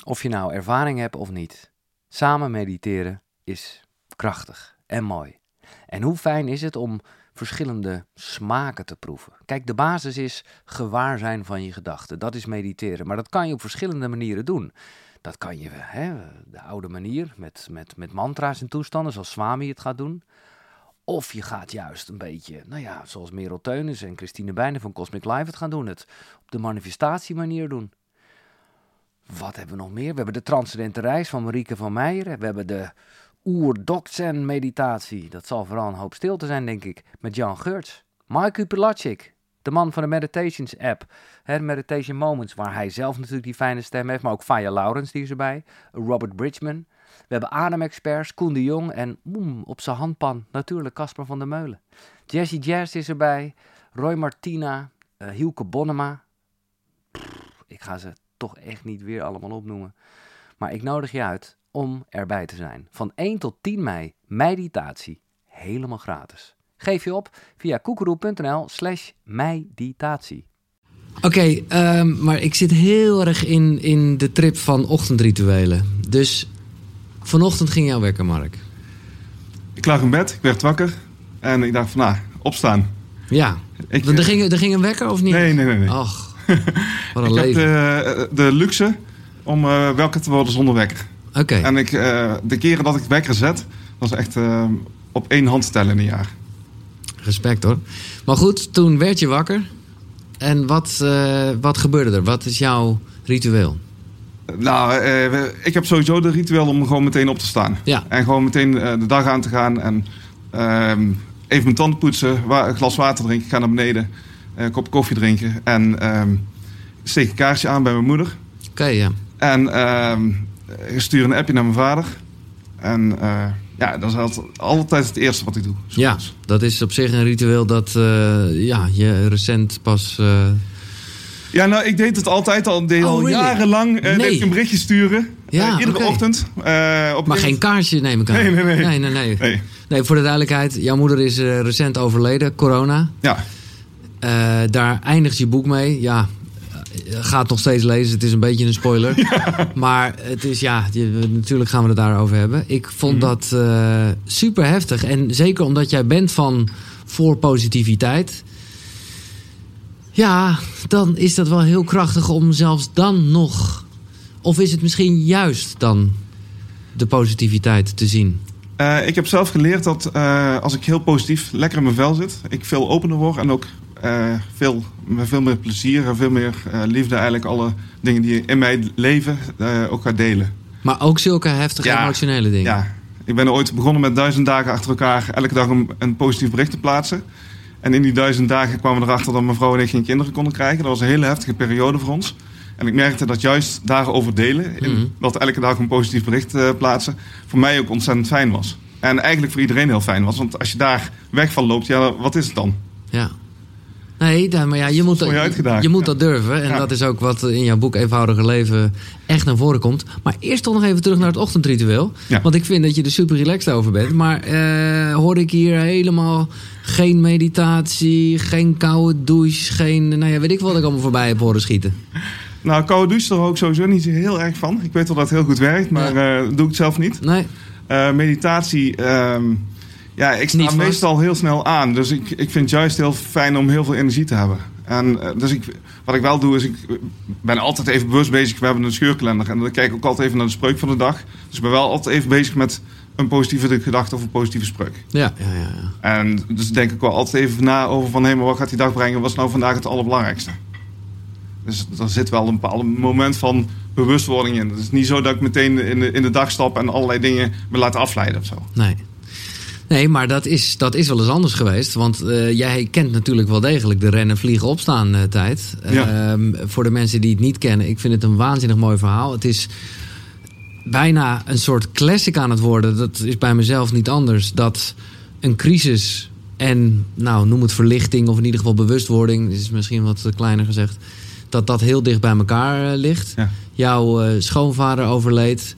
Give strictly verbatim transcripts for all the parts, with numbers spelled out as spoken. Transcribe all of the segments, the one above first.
Of je nou ervaring hebt of niet. Samen mediteren is krachtig en mooi. En hoe fijn is het om verschillende smaken te proeven. Kijk, de basis is gewaar zijn van je gedachten. Dat is mediteren. Maar dat kan je op verschillende manieren doen. Dat kan je, hè, de oude manier, met, met, met mantra's en toestanden, zoals Swami het gaat doen. Of je gaat juist een beetje, nou ja, zoals Merel Teunis en Christine Bijnen van Cosmic Life het gaan doen. Het op de manifestatiemanier doen. Wat hebben we nog meer? We hebben de Transcendente Reis van Marieke van Meijeren. We hebben de Oer-Dokzen meditatie. Dat zal vooral een hoop stilte zijn, denk ik. Met Jan Geurts. Mike Pilatschik, de man van de Meditations app. Hè, Meditation Moments, waar hij zelf natuurlijk die fijne stem heeft. Maar ook Faya Laurens, die is erbij. Robert Bridgman. We hebben ademexperts, Koen de Jong. En boem, op zijn handpan natuurlijk Casper van der Meulen. Jessie Jazz is erbij. Roy Martina. Uh, Hielke Bonnema. Pff, ik ga ze toch echt niet weer allemaal opnoemen. Maar ik nodig je uit om erbij te zijn. Van één tot tien mei, meditatie. Helemaal gratis. Geef je op via koekeroe.nl slash meditatie. Oké, okay, um, maar ik zit heel erg in, in de trip van ochtendrituelen. Dus vanochtend ging jouw wekker, Mark. Ik lag in bed, ik werd wakker. En ik dacht van, nou, opstaan. Ja, ik, er, ging, er ging een wekker of niet? Nee, nee, nee. nee. Och, wat een ik leven. heb de, de luxe om uh, wakker te worden zonder wekker. Oké. Okay. En ik, uh, de keren dat ik wekker zet, was echt uh, op één hand tellen in een jaar. Respect hoor. Maar goed, toen werd je wakker. En wat, uh, wat gebeurde er? Wat is jouw ritueel? Nou, uh, ik heb sowieso de ritueel om gewoon meteen op te staan. Ja. En gewoon meteen uh, de dag aan te gaan. En uh, even mijn tanden poetsen, wa- een glas water drinken. Ik ga naar beneden, uh, een kop koffie drinken. En uh, steek een kaarsje aan bij mijn moeder. Oké, okay, ja. En uh, ik stuur een appje naar mijn vader. En uh, ja, dat is altijd, altijd het eerste wat ik doe. Ja, dat is op zich een ritueel dat uh, ja, je recent pas... Uh... Ja, nou, ik deed het altijd al. Deed oh, al really? jarenlang. Uh, nee. deed ik een berichtje sturen. Ja, uh, iedere okay. ochtend. Uh, op maar geen kaarsje neem ik aan. Nee, nee, nee. Nee, nee, nee. nee. nee voor de duidelijkheid. Jouw moeder is uh, recent overleden. Corona. Ja. Uh, daar eindigt je boek mee. Ja, gaat nog steeds lezen. Het is een beetje een spoiler. Ja. Maar het is, ja, je, natuurlijk gaan we het daarover hebben. Ik vond mm-hmm. dat uh, super heftig. En zeker omdat jij bent van voor positiviteit. Ja, dan is dat wel heel krachtig om zelfs dan nog... Of is het misschien juist dan de positiviteit te zien? Uh, ik heb zelf geleerd dat uh, als ik heel positief lekker in mijn vel zit... ik veel opener word en ook uh, veel, met veel meer plezier en veel meer uh, liefde... eigenlijk alle dingen die in mijn leven uh, ook ga delen. Maar ook zulke heftige ja, emotionele dingen? Ja, ik ben ooit begonnen met duizend dagen achter elkaar... elke dag een, een positief bericht te plaatsen... En in die duizend dagen kwamen we erachter dat mijn vrouw en ik geen kinderen konden krijgen. Dat was een hele heftige periode voor ons. En ik merkte dat juist daarover delen, in, mm-hmm. dat elke dag een positief bericht uh, plaatsen, voor mij ook ontzettend fijn was. En eigenlijk voor iedereen heel fijn was. Want als je daar weg van loopt, ja, wat is het dan? Ja. Nee, maar ja, je moet, dat, je, je moet ja. dat durven. En ja. dat is ook wat in jouw boek Eenvoudige Leven echt naar voren komt. Maar eerst toch nog even terug naar het ochtendritueel. Ja. Want ik vind dat je er super relaxed over bent. Maar uh, hoor ik hier helemaal geen meditatie, geen koude douche, geen... Nou ja, weet ik wat ik allemaal voorbij heb horen schieten. Nou, koude douche er ook sowieso niet heel erg van. Ik weet wel dat het heel goed werkt, maar ja. uh, doe ik het zelf niet. Nee. Uh, meditatie... Um, Ja, ik sta meestal heel snel aan. Dus ik, ik vind het juist heel fijn om heel veel energie te hebben. En uh, dus ik, wat ik wel doe, is ik ben altijd even bewust bezig. We hebben een scheurkalender. En dan kijk ik ook altijd even naar de spreuk van de dag. Dus ik ben wel altijd even bezig met een positieve gedachte of een positieve spreuk. Ja, ja, ja. ja. En dus denk ik wel altijd even na over van... hé, maar wat gaat die dag brengen? Wat is nou vandaag het allerbelangrijkste? Dus er zit wel een bepaald moment van bewustwording in. Het is niet zo dat ik meteen in de, in de dag stap... en allerlei dingen me laat afleiden of zo. Nee. Nee, maar dat is, dat is wel eens anders geweest. Want uh, jij kent natuurlijk wel degelijk de rennen, vliegen, opstaan uh, tijd. Ja. Uh, voor de mensen die het niet kennen, ik vind het een waanzinnig mooi verhaal. Het is bijna een soort classic aan het worden. Dat is bij mezelf niet anders. Dat een crisis en, nou, noem het verlichting... of in ieder geval bewustwording, dit is misschien wat kleiner gezegd... dat dat heel dicht bij elkaar uh, ligt. Ja. Jouw uh, schoonvader overleed.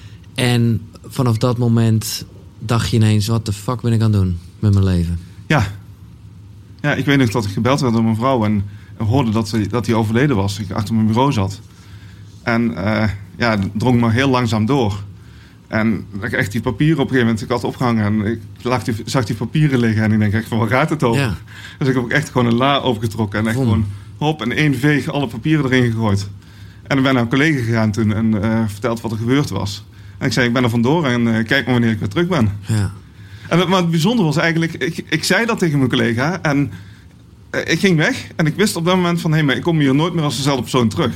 En vanaf dat moment... dacht je ineens, wat de fuck ben ik aan het doen met mijn leven? Ja. Ja, ik weet nog dat ik gebeld werd door mijn vrouw... en hoorde dat hij dat overleden was. Ik achter mijn bureau zat. En uh, ja, drong me heel langzaam door. En ik echt die papieren op een gegeven moment, ik had opgehangen en ik lag die, zag die papieren liggen en ik denk echt van, waar gaat het over? Ja. Dus ik heb ook echt gewoon een la opengetrokken en echt Vom. gewoon hop in één veeg alle papieren erin gegooid. En ik ben naar een collega gegaan toen en uh, verteld wat er gebeurd was. En ik zei, ik ben er vandoor en uh, kijk maar wanneer ik weer terug ben. Ja. En het, maar het bijzondere was eigenlijk, ik, ik zei dat tegen mijn collega en uh, ik ging weg en ik wist op dat moment van, hé, hey, maar ik kom hier nooit meer als dezelfde persoon terug.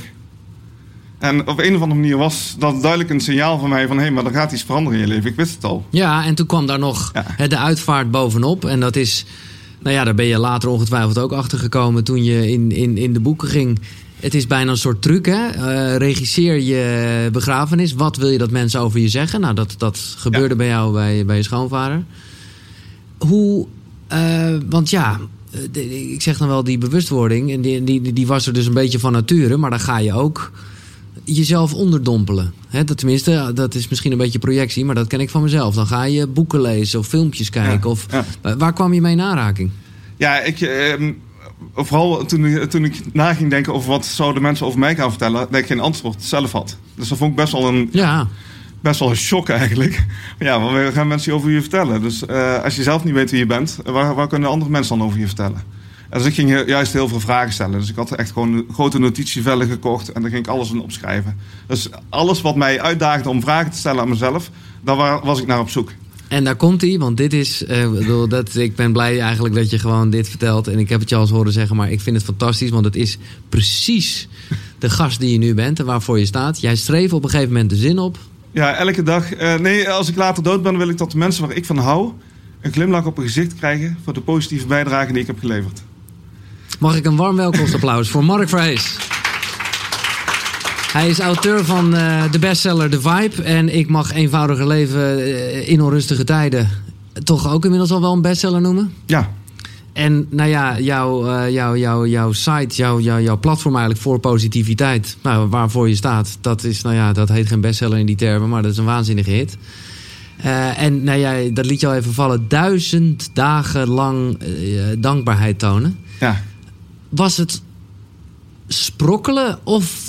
En op een of andere manier was dat duidelijk een signaal van mij van, hé, hey, maar er gaat iets veranderen in je leven. Ik wist het al. Ja, en toen kwam daar nog ja. de uitvaart bovenop. En dat is, nou ja, daar ben je later ongetwijfeld ook achter gekomen toen je in, in, in de boeken ging. Het is bijna een soort truc, hè? Uh, regisseer je begrafenis. Wat wil je dat mensen over je zeggen? Nou, dat, dat gebeurde ja. bij jou, bij, bij je schoonvader. Hoe, uh, want ja, de, ik zeg dan wel die bewustwording. En die, die, die was er dus een beetje van nature. Maar dan ga je ook jezelf onderdompelen. Hè, dat, tenminste, dat is misschien een beetje projectie, maar dat ken ik van mezelf. Dan ga je boeken lezen of filmpjes kijken. Ja, of, ja. Waar kwam je mee in aanraking? Ja, ik... Uh, Vooral toen, toen ik na ging denken over wat zouden mensen over mij gaan vertellen, dat ik geen antwoord zelf had. Dus dat vond ik best wel een, ja. best wel een shock eigenlijk. Ja, wat gaan mensen over je vertellen? Dus uh, als je zelf niet weet wie je bent, waar, waar kunnen andere mensen dan over je vertellen? En dus ik ging juist heel veel vragen stellen. Dus ik had echt gewoon grote notitievellen gekocht en daar ging ik alles in opschrijven. Dus alles wat mij uitdaagde om vragen te stellen aan mezelf, daar was ik naar op zoek. En daar komt hij, want dit is, uh, bedoel, dat, ik ben blij eigenlijk dat je gewoon dit vertelt. En ik heb het je al eens horen zeggen, maar ik vind het fantastisch. Want het is precies de gast die je nu bent en waarvoor je staat. Jij schreef op een gegeven moment de zin op. Ja, elke dag. Uh, nee, als ik later dood ben, wil ik dat de mensen waar ik van hou een glimlach op hun gezicht krijgen voor de positieve bijdrage die ik heb geleverd. Mag ik een warm welkomstapplaus voor Mark Verhees. Hij is auteur van uh, de bestseller The Vibe. En ik mag Eenvoudiger leven uh, in onrustige tijden toch ook inmiddels al wel een bestseller noemen? Ja. En nou ja, jouw, uh, jouw, jouw, jouw site, jouw, jouw, jouw platform eigenlijk voor positiviteit, nou, waarvoor je staat, dat is, nou ja, dat heet geen bestseller in die termen, maar dat is een waanzinnige hit. Uh, en nou ja, dat liet je al even vallen, duizend dagen lang uh, dankbaarheid tonen. Ja. Was het sprokkelen of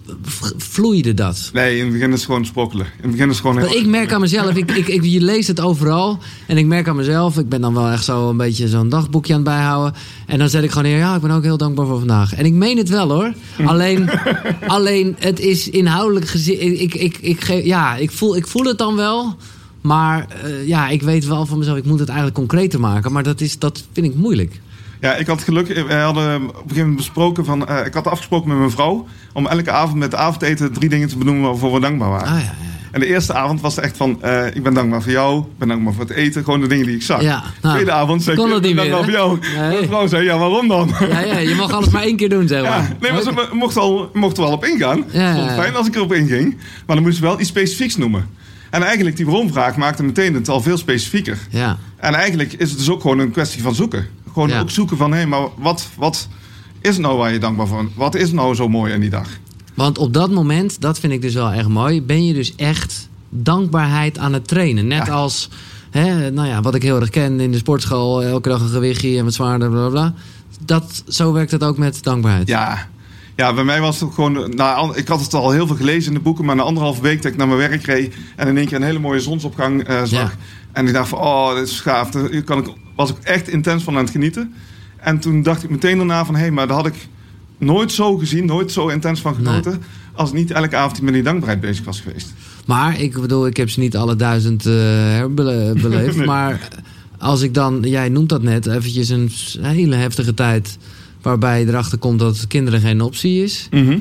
vloeide dat? Nee, in het begin is het gewoon sprokkelen. In het begin is het gewoon heel... Ik merk aan mezelf, ik, ik, ik, je leest het overal. En ik merk aan mezelf, ik ben dan wel echt zo een beetje zo'n dagboekje aan het bijhouden. En dan zet ik gewoon neer, ja, ik ben ook heel dankbaar voor vandaag. En ik meen het wel hoor. Alleen, alleen het is inhoudelijk gezien. Ik, ik, ik, ik, ja, ik, voel, ik voel het dan wel. Maar uh, ja, ik weet wel van mezelf, ik moet het eigenlijk concreter maken. Maar dat, is, dat vind ik moeilijk. Ja, ik had geluk. Wij hadden op een gegeven moment besproken van. Uh, ik had afgesproken met mijn vrouw om elke avond met het avondeten drie dingen te benoemen waarvoor we dankbaar waren. Ah, ja, ja. En de eerste avond was echt van, uh, ik ben dankbaar voor jou, ik ben dankbaar voor het eten, gewoon de dingen die ik zag. Ja, nou, de tweede avond zei ik, ik ben dankbaar voor jou. Nee. Mijn vrouw zei, ja, waarom dan? Ja, ja, je mag alles maar één keer doen, zeg maar. Ja, nee, maar ze mocht, al, mocht er wel op ingaan. Ja, het vond het fijn als ik erop inging. Maar dan moest ze wel iets specifieks noemen. En eigenlijk die waarom-vraag maakte meteen het al veel specifieker. Ja. En eigenlijk is het dus ook gewoon een kwestie van zoeken. Gewoon ja. ook zoeken van, hé, hey, maar wat, wat is het nou waar je dankbaar voor bent? Wat is nou zo mooi aan die dag? Want op dat moment, dat vind ik dus wel echt mooi, ben je dus echt dankbaarheid aan het trainen. Net ja. als, hè, nou ja, wat ik heel erg ken in de sportschool, elke dag een gewichtje en wat zwaarder, bla bla. Dat, zo werkt het ook met dankbaarheid. Ja. Ja, bij mij was het ook gewoon... Nou, ik had het al heel veel gelezen in de boeken, maar na anderhalve week dat ik naar mijn werk reed en in één keer een hele mooie zonsopgang uh, zag. Ja. En ik dacht van, oh, dit is gaaf. Daar kan ik, was ik echt intens van aan het genieten. En toen dacht ik meteen daarna van, hé, hey, maar daar had ik nooit zo gezien, nooit zo intens van genoten, nee. als niet elke avond met die dankbaarheid bezig was geweest. Maar, ik bedoel, ik heb ze niet alle duizend uh, herbeleefd, nee. Maar als ik dan, jij noemt dat net, eventjes een hele heftige tijd waarbij je erachter komt dat kinderen geen optie is. Mm-hmm.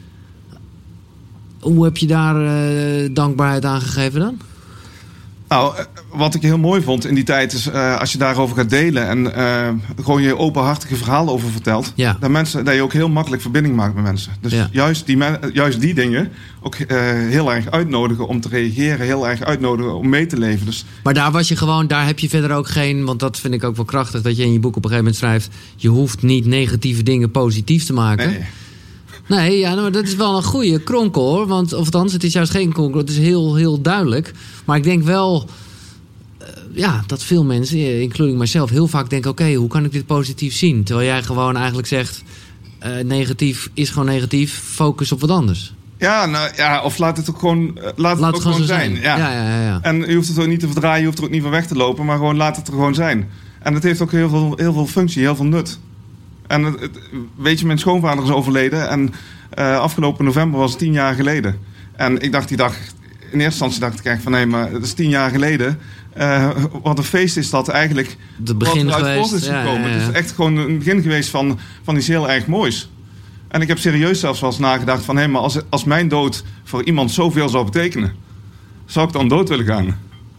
Hoe heb je daar uh, dankbaarheid aan gegeven dan? Nou, wat ik heel mooi vond in die tijd is uh, als je daarover gaat delen en uh, gewoon je openhartige verhaal over vertelt, ja. dat, mensen, dat je ook heel makkelijk verbinding maakt met mensen. Dus ja. juist, die men, juist die dingen ook uh, heel erg uitnodigen om te reageren, heel erg uitnodigen om mee te leven. Dus... Maar daar was je gewoon, daar heb je verder ook geen, want dat vind ik ook wel krachtig, dat je in je boek op een gegeven moment schrijft, je hoeft niet negatieve dingen positief te maken. Nee. Nee, ja, nou, dat is wel een goede kronkel hoor. Want, of althans, het is juist geen kronkel. Het is heel, heel duidelijk. Maar ik denk wel uh, ja, dat veel mensen, including mijzelf, heel vaak denken, oké, okay, hoe kan ik dit positief zien? Terwijl jij gewoon eigenlijk zegt, uh, negatief is gewoon negatief, focus op wat anders. Ja, nou, ja, of laat het ook gewoon, uh, laat laat het ook het gewoon zijn. zijn. Ja. Ja, ja, ja, ja. En je hoeft het ook niet te verdraaien, je hoeft er ook niet van weg te lopen, maar gewoon laat het er gewoon zijn. En het heeft ook heel veel, heel veel functie, heel veel nut. En het, het, weet je, mijn schoonvader is overleden en uh, afgelopen november was het tien jaar geleden. En ik dacht die dag, in eerste instantie dacht ik echt van nee, maar het is tien jaar geleden. Uh, wat een feest is dat eigenlijk het begin wat eruit geweest. voort is gekomen. Ja, ja, ja. Het is echt gewoon een begin geweest van, van iets heel erg moois. En ik heb serieus zelfs wel eens nagedacht van hé, maar als, als mijn dood voor iemand zoveel zou betekenen, zou ik dan dood willen gaan?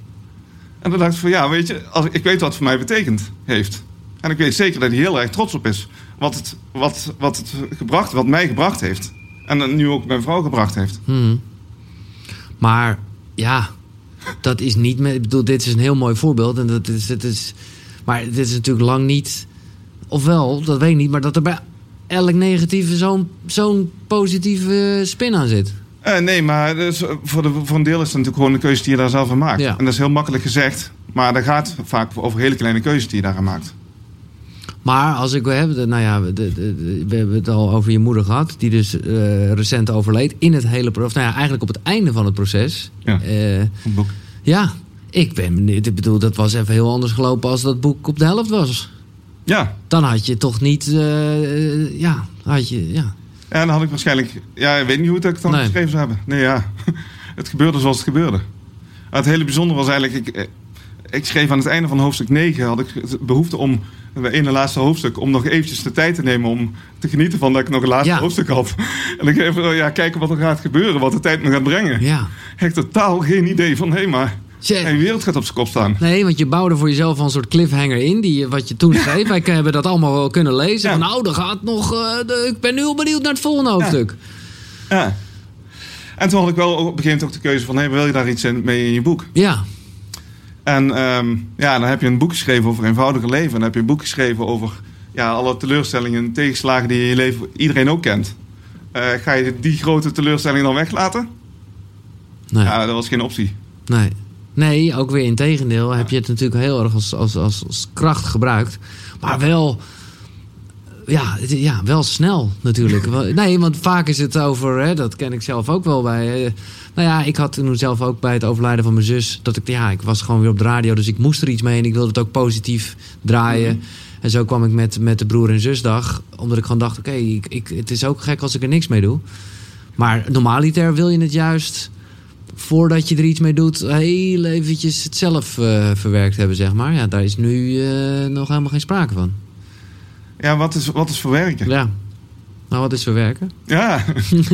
En dan dacht ik van ja, weet je, als, ik weet wat het voor mij betekend heeft. En ik weet zeker dat hij heel erg trots op is. Wat het, wat, wat het gebracht, wat mij gebracht heeft. En nu ook mijn vrouw gebracht heeft. Hmm. Maar ja, dat is niet meer. Ik bedoel, dit is een heel mooi voorbeeld. En dat is, het is, maar dit is natuurlijk lang niet. Ofwel, dat weet ik niet, maar dat er bij elk negatieve zo'n, zo'n positieve spin aan zit. Uh, nee, maar dus voor, de, voor een deel is het natuurlijk gewoon een keuze die je daar zelf aan maakt. Ja. En dat is heel makkelijk gezegd. Maar dat gaat vaak over hele kleine keuzes die je daaraan maakt. Maar als ik heb, nou ja, de, de, de, we hebben het al over je moeder gehad, die dus uh, recent overleed in het hele proces. Nou ja, eigenlijk op het einde van het proces. Ja, uh, het boek. Ja, ik ben benieuwd. Ik bedoel, dat was even heel anders gelopen als dat boek op de helft was. Ja. Dan had je toch niet, uh, ja, had je, ja. Ja, dan had ik waarschijnlijk, ja, ik weet niet hoe het ik dan Nee. geschreven zou hebben. Nee, ja, het gebeurde zoals het gebeurde. Maar het hele bijzondere was eigenlijk, ik, ik schreef aan het einde van hoofdstuk negen, had ik behoefte om, het ene laatste hoofdstuk, om nog eventjes de tijd te nemen om te genieten van dat ik nog een laatste Ja. hoofdstuk had. En ik even, ja, kijken wat er gaat gebeuren, wat de tijd me gaat brengen. Ja. Ik heb totaal geen idee van, hé, hey, maar Tje. de wereld gaat op zijn kop staan. Nee, want je bouwde voor jezelf al een soort cliffhanger in, die, wat je toen schreef. Wij hebben dat allemaal wel kunnen lezen. Ja. Van, nou, er gaat nog, uh, de, ik ben nu al benieuwd naar het volgende hoofdstuk. Ja. En toen had ik wel op een gegeven moment ook de keuze van, hé, hey, wil je daar iets in, mee in je boek? Ja. En um, ja, dan heb je een boek geschreven over eenvoudiger leven. Dan heb je een boek geschreven over ja, alle teleurstellingen en tegenslagen die in je leven iedereen ook kent. Uh, ga je die grote teleurstelling dan weglaten? Nee. Ja, dat was geen optie. Nee. Nee, ook weer in tegendeel heb je het natuurlijk heel erg als, als, als, als kracht gebruikt. Maar wel, ja, het- ja, wel snel natuurlijk. Wel- Nee, want vaak is het over, hè, dat ken ik zelf ook wel bij. eh, Nou ja, ik had toen zelf ook bij het overlijden van mijn zus, dat ik, ja, ik was gewoon weer op de radio, dus ik moest er iets mee en ik wilde het ook positief draaien. En zo kwam ik met, met de broer- en zusdag, omdat ik gewoon dacht, oké, ik, ik, het is ook gek als ik er niks mee doe. Maar normaliter wil je het juist, voordat je er iets mee doet, heel eventjes het zelf uh, verwerkt hebben, zeg maar. Ja, daar is nu uh, nog helemaal geen sprake van. Ja, wat is, wat is verwerken? Ja. Nou, wat is verwerken? Ja.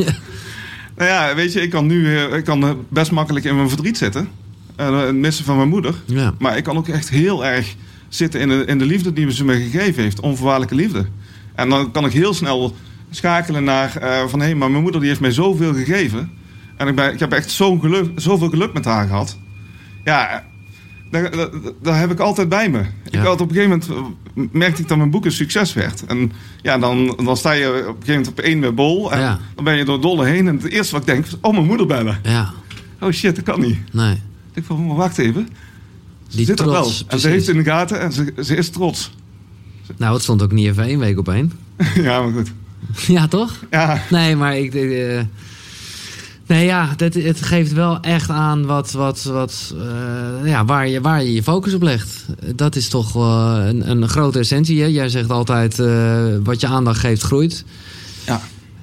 Nou ja, weet je, ik kan nu uh, ik kan best makkelijk in mijn verdriet zitten. Uh, het missen van mijn moeder. Ja. Maar ik kan ook echt heel erg zitten in de, in de liefde die ze me gegeven heeft. Onvoorwaardelijke liefde. En dan kan ik heel snel schakelen naar uh, van hé, hey, maar mijn moeder die heeft mij zoveel gegeven. En ik, ben, ik heb echt zo'n geluk, zoveel geluk met haar gehad. Ja, daar, daar, daar heb ik altijd bij me. Ja. Ik had op een gegeven moment merkte ik dat mijn boek een succes werd. En ja, dan, dan sta je op een gegeven moment op één bol. En Ja. dan ben je door dolle heen. En het eerste wat ik denk is, oh, mijn moeder bellen. Ja. Oh shit, dat kan niet. Nee. Ik denk van, maar wacht even. Ze Die zit er wel. trots, En precies. ze heeft het in de gaten en ze, ze is trots. Nou, het stond ook niet even één week op één. Ja, maar goed. Ja, toch? Ja, Nee, maar ik... Uh, nee, ja, dat, het geeft wel echt aan wat, wat, wat, uh, ja, waar, je, waar je je focus op legt. Dat is toch uh, een, een grote essentie. Hè? Jij zegt altijd, uh, wat je aandacht geeft, groeit. ja.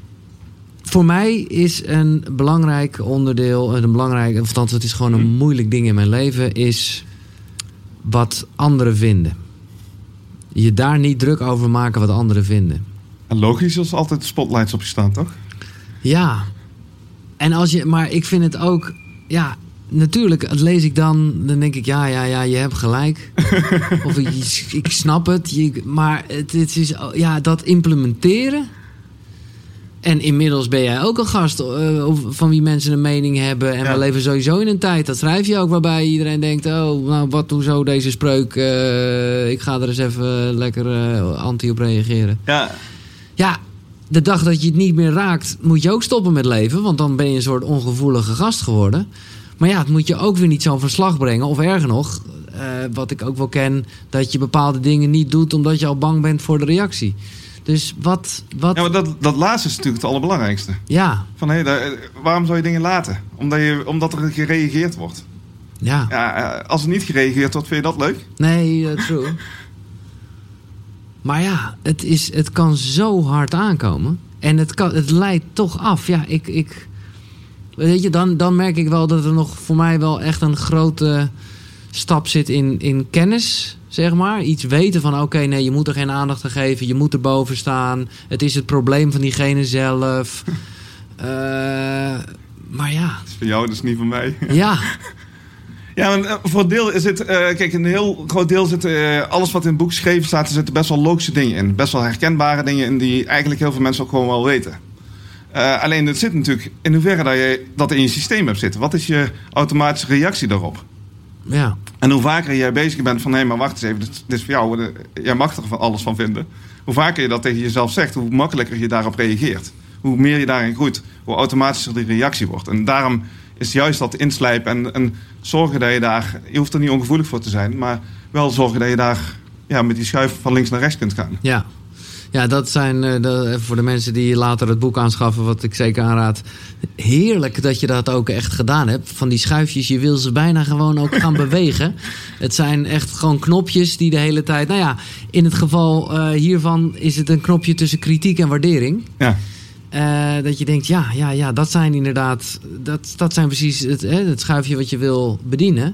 Voor mij is een belangrijk onderdeel, een belangrijk, of althans, het is gewoon een moeilijk ding in mijn leven, is wat anderen vinden. Je daar niet druk over maken wat anderen vinden. En logisch als altijd de spotlights op je staan, toch? Ja. En als je, maar ik vind het ook, ja, natuurlijk, dat lees ik dan, dan denk ik, ja, ja, ja, je hebt gelijk. Of ik, ik snap het, je, maar het, het is, ja, dat implementeren. En inmiddels ben jij ook een gast uh, van wie mensen een mening hebben. En Ja. we leven sowieso in een tijd, dat schrijf je ook, waarbij iedereen denkt, oh, nou, wat, hoezo deze spreuk, uh, ik ga er eens even lekker uh, anti op reageren. Ja. Ja, de dag dat je het niet meer raakt, moet je ook stoppen met leven. Want dan ben je een soort ongevoelige gast geworden. Maar ja, het moet je ook weer niet zo'n verslag brengen. Of erger nog, uh, wat ik ook wel ken, dat je bepaalde dingen niet doet omdat je al bang bent voor de reactie. Dus wat... wat... Ja, maar dat, dat laatste is natuurlijk het allerbelangrijkste. Ja. Van, hé, hey, waarom zou je dingen laten? Omdat, je, omdat er gereageerd wordt. Ja. Ja. Als er niet gereageerd wordt, vind je dat leuk? Nee, uh, true. Maar ja, het, is, het kan zo hard aankomen. En het, kan, het leidt toch af. Ja, ik... ik weet je, dan, dan merk ik wel dat er nog voor mij wel echt een grote stap zit in, in kennis, zeg maar. Iets weten van, oké, okay, nee, je moet er geen aandacht aan geven. Je moet erboven staan. Het is het probleem van diegene zelf. uh, maar ja. Dat is voor jou, dat is niet voor mij. Ja. Ja, maar voor een deel is het... Uh, kijk, een heel groot deel zit... Uh, alles wat in het boek geschreven staat, er zitten best wel logische dingen in. Best wel herkenbare dingen in die eigenlijk heel veel mensen ook gewoon wel weten. Uh, alleen het zit natuurlijk in hoeverre dat je dat in je systeem hebt zitten. Wat is je automatische reactie daarop? Ja. En hoe vaker jij bezig bent van... hé, maar wacht eens even, dit, dit is voor jou. De, jij mag er van alles van vinden. Hoe vaker je dat tegen jezelf zegt, hoe makkelijker je daarop reageert. Hoe meer je daarin groeit, hoe automatischer die reactie wordt. En daarom is juist dat inslijpen en, en zorgen dat je daar... je hoeft er niet ongevoelig voor te zijn... maar wel zorgen dat je daar ja, met die schuif van links naar rechts kunt gaan. Ja. Ja, dat zijn uh, de, voor de mensen die later het boek aanschaffen, wat ik zeker aanraad. Heerlijk dat je dat ook echt gedaan hebt. Van die schuifjes, je wil ze bijna gewoon ook gaan bewegen. Het zijn echt gewoon knopjes die de hele tijd... Nou ja, in het geval uh, hiervan is het een knopje tussen kritiek en waardering. Ja. Uh, dat je denkt, ja, ja, ja, dat zijn inderdaad... Dat, dat zijn precies het, hè, het schuifje wat je wil bedienen.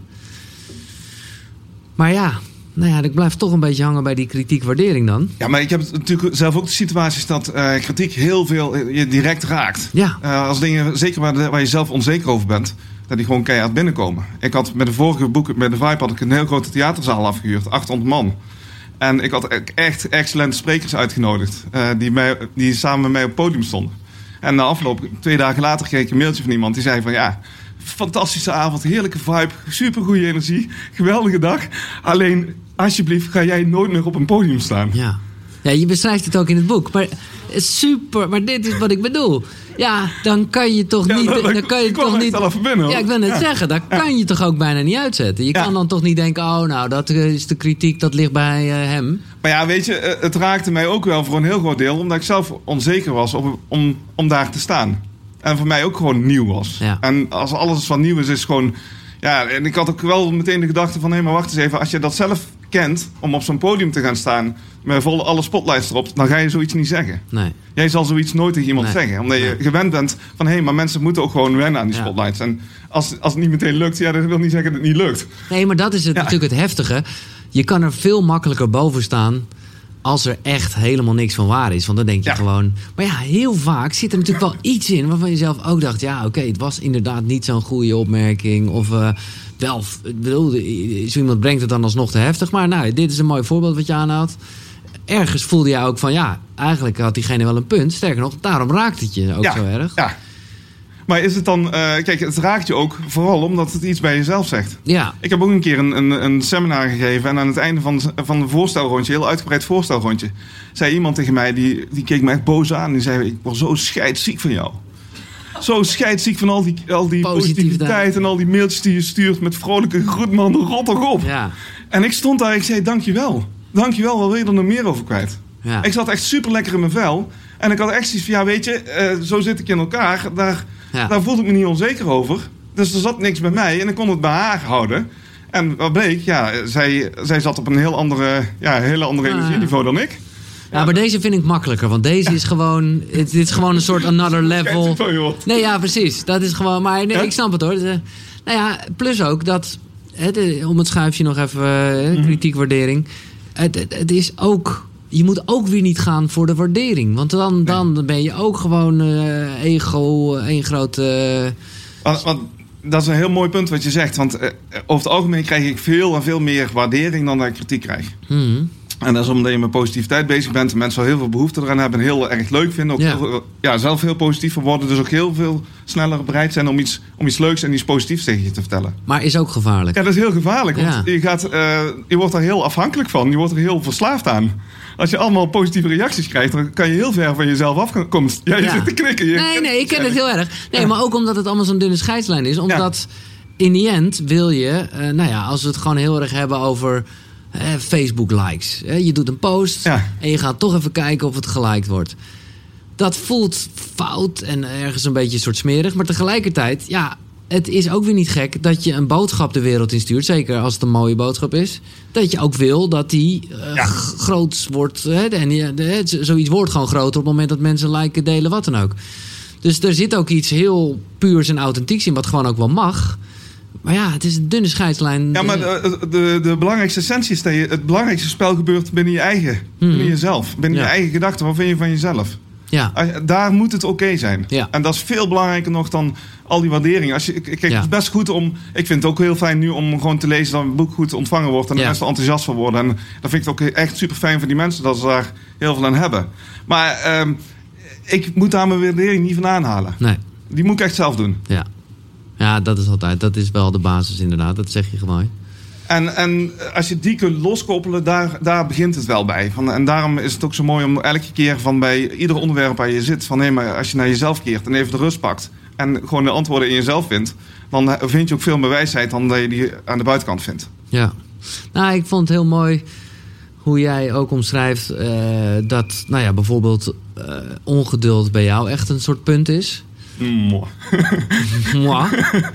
Maar ja... Nou ja, ik blijf toch een beetje hangen bij die kritiek-waardering dan. Ja, maar ik heb natuurlijk zelf ook de situaties dat uh, kritiek heel veel je direct raakt. Ja. Uh, als dingen, zeker waar, de, waar je zelf onzeker over bent, dat die gewoon keihard binnenkomen. Ik had met de vorige boek, met de Vibe, had ik een heel grote theaterzaal afgehuurd, achthonderd man. En ik had echt excellente sprekers uitgenodigd, uh, die, mij, die samen met mij op het podium stonden. En na afloop, twee dagen later, kreeg ik een mailtje van iemand die zei van ja... fantastische avond, heerlijke vibe, supergoeie energie, geweldige dag. Alleen, alsjeblieft, ga jij nooit meer op een podium staan. Ja, ja, je beschrijft het ook in het boek. Maar super, maar dit is wat ik bedoel. Ja, dan kan je toch ja, niet... Dan, dan kan je toch niet al even binnen, ja, ik wil net ja. zeggen, dat ja. kan je toch ook bijna niet uitzetten. Je ja. kan dan toch niet denken, oh nou, dat is de kritiek, dat ligt bij uh, hem. Maar ja, weet je, het raakte mij ook wel voor een heel groot deel... omdat ik zelf onzeker was om, om, om daar te staan. En voor mij ook gewoon nieuw was. Ja. En als alles wat nieuw is, is gewoon... Ja, en ik had ook wel meteen de gedachte van... hé, maar wacht eens even, als je dat zelf kent... om op zo'n podium te gaan staan... met volle alle spotlights erop... dan ga je zoiets niet zeggen. Nee. Jij zal zoiets nooit tegen iemand nee. zeggen. Omdat je nee. gewend bent van... hé, maar mensen moeten ook gewoon wennen aan die ja. spotlights. En als, als het niet meteen lukt... ja, dat wil niet zeggen dat het niet lukt. Nee, maar dat is het, ja. natuurlijk het heftige. Je kan er veel makkelijker boven staan... als er echt helemaal niks van waar is. Want dan denk je ja. gewoon... Maar ja, heel vaak zit er natuurlijk wel iets in... waarvan je zelf ook dacht... ja, oké, okay, het was inderdaad niet zo'n goede opmerking. Of uh, wel... Ik bedoel, zo iemand brengt het dan alsnog te heftig. Maar nou, dit is een mooi voorbeeld wat je aanhaalt. Ergens voelde je ook van... ja, eigenlijk had diegene wel een punt. Sterker nog, daarom raakt het je ook ja. zo erg. Ja. Maar is het dan... Uh, kijk, het raakt je ook vooral omdat het iets bij jezelf zegt. Ja. Ik heb ook een keer een, een, een seminar gegeven... en aan het einde van, van een voorstelrondje... een heel uitgebreid voorstelrondje... zei iemand tegen mij... die, die keek me echt boos aan... en die zei... ik word zo scheidsziek van jou. Zo scheidsziek van al die, al die positiviteit... positiviteit en al die mailtjes die je stuurt... met vrolijke groetman, rot toch op. Ja. En ik stond daar en ik zei... dankjewel. Dankjewel, wat wil je er nog meer over kwijt? Ja. Ik zat echt super lekker in mijn vel... en ik had echt zoiets van... ja, weet je, uh, zo zit ik in elkaar... daar... Ja. Daar voelde ik me niet onzeker over. Dus er zat niks bij mij en ik kon het bij haar houden. En wat bleek, ja, zij, zij zat op een heel andere, ja, hele andere ah, energieniveau dan ik. Ja, ja, maar deze vind ik makkelijker. Want deze ja. is gewoon... Het is gewoon een soort another level. Nee, ja, precies. Dat is gewoon... Maar nee, ja? ik snap het hoor. Nou ja, plus ook dat... Hè, de, om het schuifje nog even... Uh, kritiekwaardering. Het, het, het is ook... Je moet ook weer niet gaan voor de waardering. Want dan, dan ben je ook gewoon uh, ego, één grote... Uh... Want, want dat is een heel mooi punt wat je zegt. Want uh, over het algemeen krijg ik veel en veel meer waardering dan dat ik kritiek krijg. Mm-hmm. En dat is omdat je met positiviteit bezig bent. En mensen wel heel veel behoefte eraan hebben en heel erg leuk vinden. Ook ja. Heel, ja, zelf heel positief van worden. Dus ook heel veel sneller bereid zijn om iets, om iets leuks en iets positiefs tegen je te vertellen. Maar is ook gevaarlijk. Ja, dat is heel gevaarlijk. Want ja. je, gaat, uh, je wordt er heel afhankelijk van. Je wordt er heel verslaafd aan. Als je allemaal positieve reacties krijgt, dan kan je heel ver van jezelf afkomen. Ja, je ja. zit te knikken. Je nee, nee, ik ken het heel erg. Nee, ja. maar ook omdat het allemaal zo'n dunne scheidslijn is. Omdat ja. in die end wil je, uh, nou ja, als we het gewoon heel erg hebben over... Eh, Facebook likes. Eh, je doet een post Ja. en je gaat toch even kijken of het geliked wordt. Dat voelt fout en ergens een beetje een soort smerig. Maar tegelijkertijd, ja, het is ook weer niet gek dat je een boodschap de wereld instuurt. Zeker als het een mooie boodschap is. Dat je ook wil dat die uh, Ja. g- groot wordt. Hè, en die, de, z- zoiets wordt gewoon groter op het moment dat mensen liken, delen, wat dan ook. Dus er zit ook iets heel puurs en authentieks in, wat gewoon ook wel mag. Maar ja, het is een dunne scheidslijn. Ja, maar de, de, de belangrijkste essentie is dat je, het belangrijkste spel gebeurt binnen je eigen, binnen jezelf. Binnen Ja. je eigen gedachten. Wat vind je van jezelf? Ja, Als je- Daar moet het oké zijn. Ja. En dat is veel belangrijker nog dan al die waardering. Als je, kijk, Ja. het is best goed om... Ik vind het ook heel fijn nu om gewoon te lezen dat een boek goed ontvangen wordt. En de Ja. mensen er enthousiast van worden. En dat vind ik ook echt super fijn voor die mensen dat ze daar heel veel aan hebben. Maar ehm, ik moet daar mijn waardering niet van aanhalen. nee, Die moet ik echt zelf doen. ja. Ja, dat is altijd. Dat is wel de basis inderdaad. Dat zeg je gewoon. En, en als je die kunt loskoppelen, daar, daar begint het wel bij. Van, en daarom is het ook zo mooi om elke keer van bij ieder onderwerp waar je zit... van hé, maar als je naar jezelf keert en even de rust pakt... en gewoon de antwoorden in jezelf vindt... dan vind je ook veel meer wijsheid dan dat je die aan de buitenkant vindt. Ja. Nou, ik vond het heel mooi hoe jij ook omschrijft uh, dat, nou ja, bijvoorbeeld uh, ongeduld bij jou echt een soort punt is. Mwah. Moi.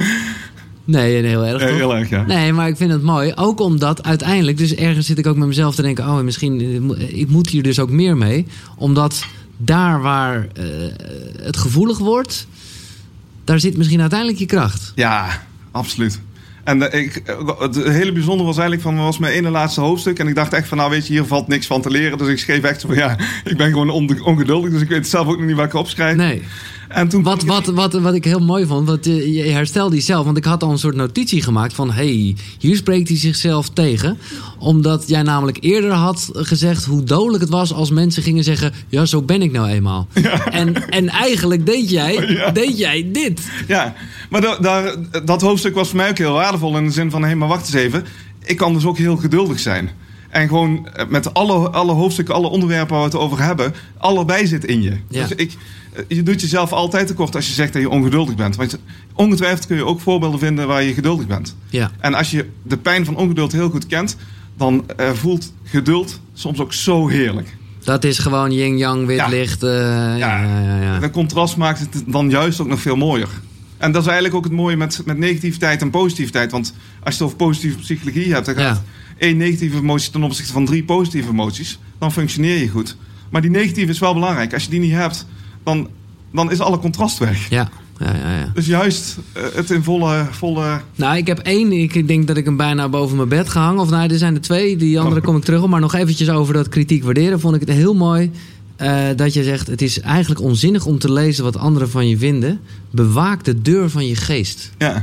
Nee, heel erg. Ja, toch? heel erg, ja. Nee, maar ik vind het mooi. Ook omdat uiteindelijk, dus ergens zit ik ook met mezelf te denken... oh, misschien, ik moet hier dus ook meer mee. Omdat daar waar uh, het gevoelig wordt... daar zit misschien uiteindelijk je kracht. Ja, absoluut. En uh, ik, het hele bijzondere was eigenlijk van... was mijn ene laatste hoofdstuk. En ik dacht echt van, nou weet je, hier valt niks van te leren. Dus ik schreef echt zo van, ja, ik ben gewoon on- ongeduldig. Dus ik weet zelf ook nog niet wat ik opschrijf. Nee. En toen Wat, wat, wat, wat ik heel mooi vond, want je, je herstelde jezelf. Want ik had al een soort notitie gemaakt van... hey, hier spreekt hij zichzelf tegen. Omdat jij namelijk eerder had gezegd... hoe dodelijk het was als mensen gingen zeggen... ja, zo ben ik nou eenmaal. Ja. En, en eigenlijk deed jij, ja. deed jij dit. Ja, maar da, daar, dat hoofdstuk was voor mij ook heel waardevol... in de zin van, hé, hey, maar wacht eens even. Ik kan dus ook heel geduldig zijn. En gewoon met alle, alle hoofdstukken, alle onderwerpen waar we het over hebben... allebei zit in je. Ja. Dus ik... Je doet jezelf altijd tekort als je zegt dat je ongeduldig bent. Want ongetwijfeld kun je ook voorbeelden vinden waar je geduldig bent. Ja. En als je de pijn van ongeduld heel goed kent... dan uh, voelt geduld soms ook zo heerlijk. Dat is gewoon yin-yang, wit ja. licht. Uh, ja, ja, ja, ja. Dat contrast maakt het dan juist ook nog veel mooier. En dat is eigenlijk ook het mooie met, met negativiteit en positiviteit. Want als je het over positieve psychologie hebt... dan gaat ja. één negatieve emotie ten opzichte van drie positieve emoties... dan functioneer je goed. Maar die negatieve is wel belangrijk. Als je die niet hebt... Dan, dan is alle contrast weg. Ja, ja, ja. ja. Dus juist uh, het in volle, volle... Nou, ik heb één. Ik denk dat ik hem bijna boven mijn bed gehangen. Of nou, er zijn er twee. Die andere kom ik terug op. Maar nog eventjes over dat kritiek waarderen. Vond ik het heel mooi uh, dat je zegt... het is eigenlijk onzinnig om te lezen wat anderen van je vinden. Bewaak de deur van je geest. Ja.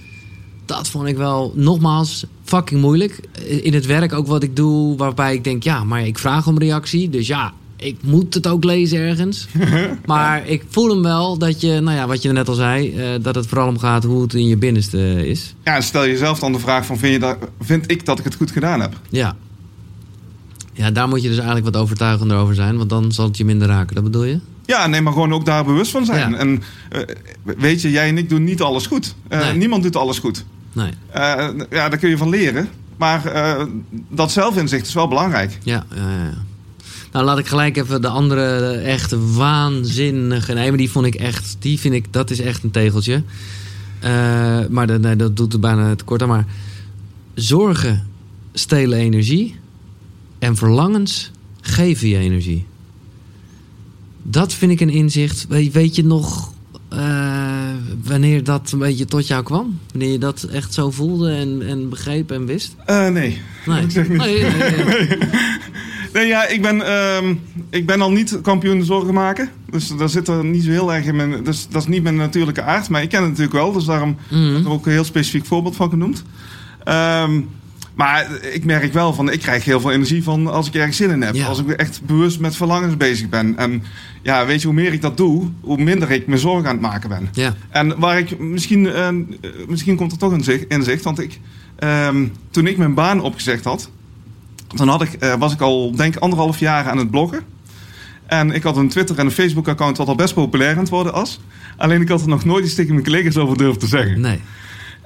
Dat vond ik wel, nogmaals, fucking moeilijk. In het werk ook wat ik doe, waarbij ik denk... ja, maar ik vraag om reactie. Dus ja... ik moet het ook lezen ergens. Maar ik voel hem wel dat je, nou ja, wat je net al zei... Uh, dat het vooral om gaat hoe het in je binnenste is. Ja, en stel jezelf dan de vraag van... Vind, je dat, vind ik dat ik het goed gedaan heb? Ja. Ja, daar moet je dus eigenlijk wat overtuigender over zijn... want dan zal het je minder raken, dat bedoel je? Ja, nee, maar gewoon ook daar bewust van zijn. Ja. En uh, weet je, jij en ik doen niet alles goed. Uh, Nee. Niemand doet alles goed. Nee. Uh, ja, daar kun je van leren. Maar uh, dat zelfinzicht is wel belangrijk. Ja, ja, ja. Nou, laat ik gelijk even de andere echt waanzinnige... Nee, maar die vond ik echt... Die vind ik... Dat is echt een tegeltje. Uh, maar dat, nee, dat doet het bijna te kort aan. Maar zorgen stelen energie. En verlangens geven je energie. Dat vind ik een inzicht. Weet, weet je nog... Uh, wanneer dat een beetje tot jou kwam? Wanneer je dat echt zo voelde en, en begreep en wist? Uh, nee. Nee. Ik zeg niet. Nee, nee, nee. nee. Nee, ja, ik ben, uh, ik ben al niet kampioen de zorgen maken. Dus daar zit er niet zo heel erg in mijn... Dus dat is niet mijn natuurlijke aard. Maar ik ken het natuurlijk wel. Dus daarom Mm-hmm. heb ik er ook een heel specifiek voorbeeld van genoemd. Um, maar ik merk wel van... Ik krijg heel veel energie van als ik ergens zin in heb. Ja. Als ik echt bewust met verlangens bezig ben. En ja, weet je, hoe meer ik dat doe... Hoe minder ik me zorgen aan het maken ben. Ja. En waar ik... Misschien, uh, misschien komt er toch een zicht, inzicht. Want ik, um, toen ik mijn baan opgezegd had... Toen had ik, uh, was ik al, denk ik, anderhalf jaar aan het bloggen. En ik had een Twitter- en een Facebook-account... wat al best populair aan het worden was. Alleen ik had er nog nooit iets tegen mijn collega's over durven te zeggen. Nee.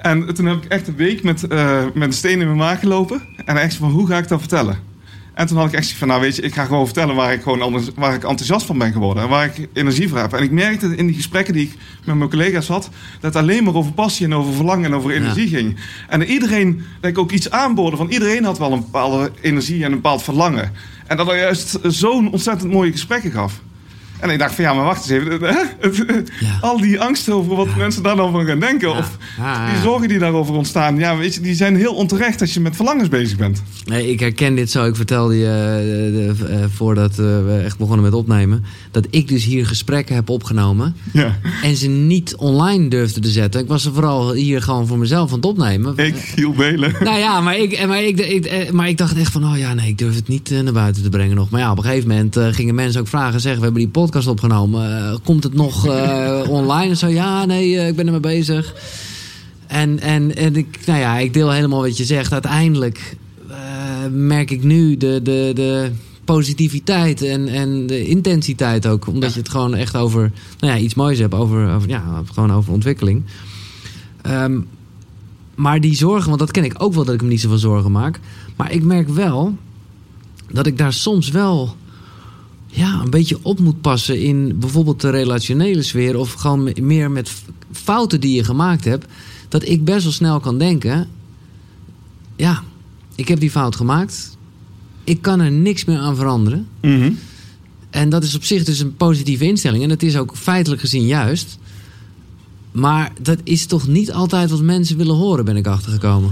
En toen heb ik echt een week met, uh, met een steen in mijn maag gelopen. En echt van, hoe ga ik dat vertellen? En toen had ik echt van, nou weet je, ik ga gewoon vertellen waar ik, gewoon anders, waar ik enthousiast van ben geworden. En waar ik energie voor heb. En ik merkte in die gesprekken die ik met mijn collega's had, dat het alleen maar over passie en over verlangen en over energie ja. ging. En iedereen, dat ik ook iets aanboden van, iedereen had wel een bepaalde energie en een bepaald verlangen. En dat er juist zo'n ontzettend mooie gesprekken gaf. En ik dacht van, ja, maar wacht eens even. Hè? Ja. Al die angst over wat ja. mensen daar dan van gaan denken. Ja. Of ja, ja. die zorgen die daarover ontstaan. Ja, weet je, die zijn heel onterecht als je met verlangens bezig bent. Nee, ik herken dit zo. Ik vertelde je uh, de, uh, voordat uh, we echt begonnen met opnemen. Dat ik dus hier gesprekken heb opgenomen. Ja. En ze niet online durfde te zetten. Ik was er vooral hier gewoon voor mezelf aan het opnemen. Ik, Giel Belen. Nou ja, maar ik, maar, ik, ik, maar ik dacht echt van, oh ja, nee, ik durf het niet uh, naar buiten te brengen nog. Maar ja, op een gegeven moment uh, gingen mensen ook vragen. Zeggen, we hebben die podcast opgenomen. Uh, komt het nog uh, online? En zo, ja, nee, uh, ik ben ermee bezig. En, en, en ik, nou ja, ik deel helemaal wat je zegt. Uiteindelijk uh, merk ik nu de, de, de positiviteit en, en de intensiteit ook. Omdat je het gewoon echt over nou ja, iets moois hebt. Over, over, ja, gewoon over ontwikkeling. Um, maar die zorgen, want dat ken ik ook wel dat ik me niet zoveel zorgen maak. Maar ik merk wel dat ik daar soms wel ja, een beetje op moet passen in bijvoorbeeld de relationele sfeer. Of gewoon meer met fouten die je gemaakt hebt. Dat ik best wel snel kan denken, ja, ik heb die fout gemaakt. Ik kan er niks meer aan veranderen. Mm-hmm. En dat is op zich dus een positieve instelling. En dat is ook feitelijk gezien juist. Maar dat is toch niet altijd wat mensen willen horen, ben ik achtergekomen.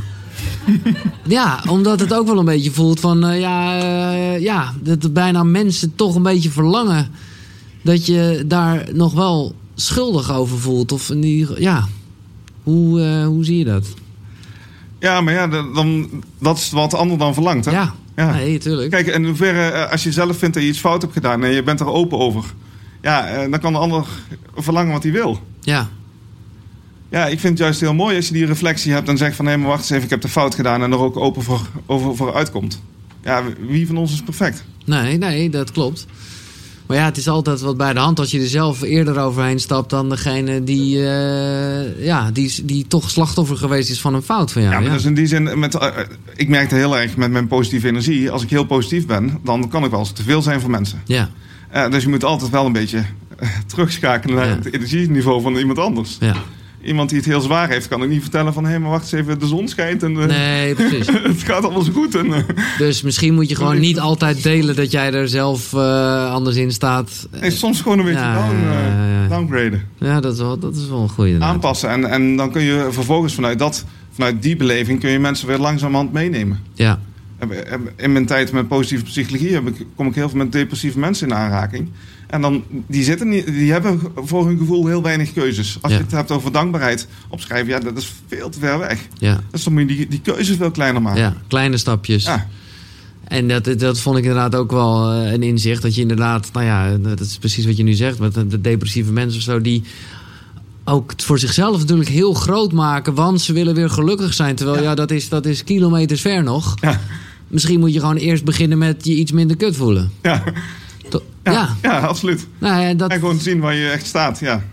Ja, omdat het ook wel een beetje voelt van, uh, ja, uh, ja, dat bijna mensen toch een beetje verlangen dat je daar nog wel schuldig over voelt. Of in die, ja, hoe, uh, hoe zie je dat? Ja, maar ja, dan, dat is wat de ander dan verlangt, hè? Ja, ja. Nee, tuurlijk. Kijk, in hoeverre, als je zelf vindt dat je iets fout hebt gedaan en je bent er open over, ja, dan kan de ander verlangen wat hij wil. Ja. Ja, ik vind het juist heel mooi als je die reflectie hebt en zegt van, hé, maar wacht eens even, ik heb de fout gedaan en er ook open voor, over, voor uitkomt. Ja, wie van ons is perfect? Nee, nee, dat klopt. Maar ja, het is altijd wat bij de hand als je er zelf eerder overheen stapt dan degene die, uh, ja, die, die toch slachtoffer geweest is van een fout van jou. Ja, maar ja. Dus in die zin, met, uh, ik merk het heel erg met mijn positieve energie. Als ik heel positief ben, dan kan ik wel eens te veel zijn voor mensen. Ja. Uh, dus je moet altijd wel een beetje uh, terugschakelen naar ja. het energieniveau van iemand anders. Ja. Iemand die het heel zwaar heeft, kan ook niet vertellen van, hé, maar wacht eens even, de zon schijnt en uh, nee, precies. het gaat allemaal zo goed. En, uh, dus misschien moet je gewoon niet altijd delen dat jij er zelf uh, anders in staat. Nee, soms gewoon een beetje ja, down, uh, ja, ja. downgraden. Ja, dat is wel, dat is wel een goeie. Aanpassen en, en dan kun je vervolgens vanuit, dat, vanuit die beleving kun je mensen weer langzamerhand meenemen. Ja. In mijn tijd met positieve psychologie heb ik, kom ik heel veel met depressieve mensen in aanraking. En dan, die, zitten niet, die hebben voor hun gevoel heel weinig keuzes. Als ja. je het hebt over dankbaarheid opschrijven, ja, dat is veel te ver weg. Ja. Dus dan moet je die, die keuzes veel kleiner maken. Ja, kleine stapjes. Ja. En dat, dat vond ik inderdaad ook wel een inzicht. Dat je inderdaad, nou ja, dat is precies wat je nu zegt. Met de depressieve mensen of zo, die ook het voor zichzelf natuurlijk heel groot maken. Want ze willen weer gelukkig zijn. Terwijl, ja, ja dat, is, dat is kilometers ver nog. Ja. Misschien moet je gewoon eerst beginnen met je iets minder kut voelen. Ja. To- ja, ja. ja, absoluut. Nou, ja, dat... En gewoon zien waar je echt staat, ja.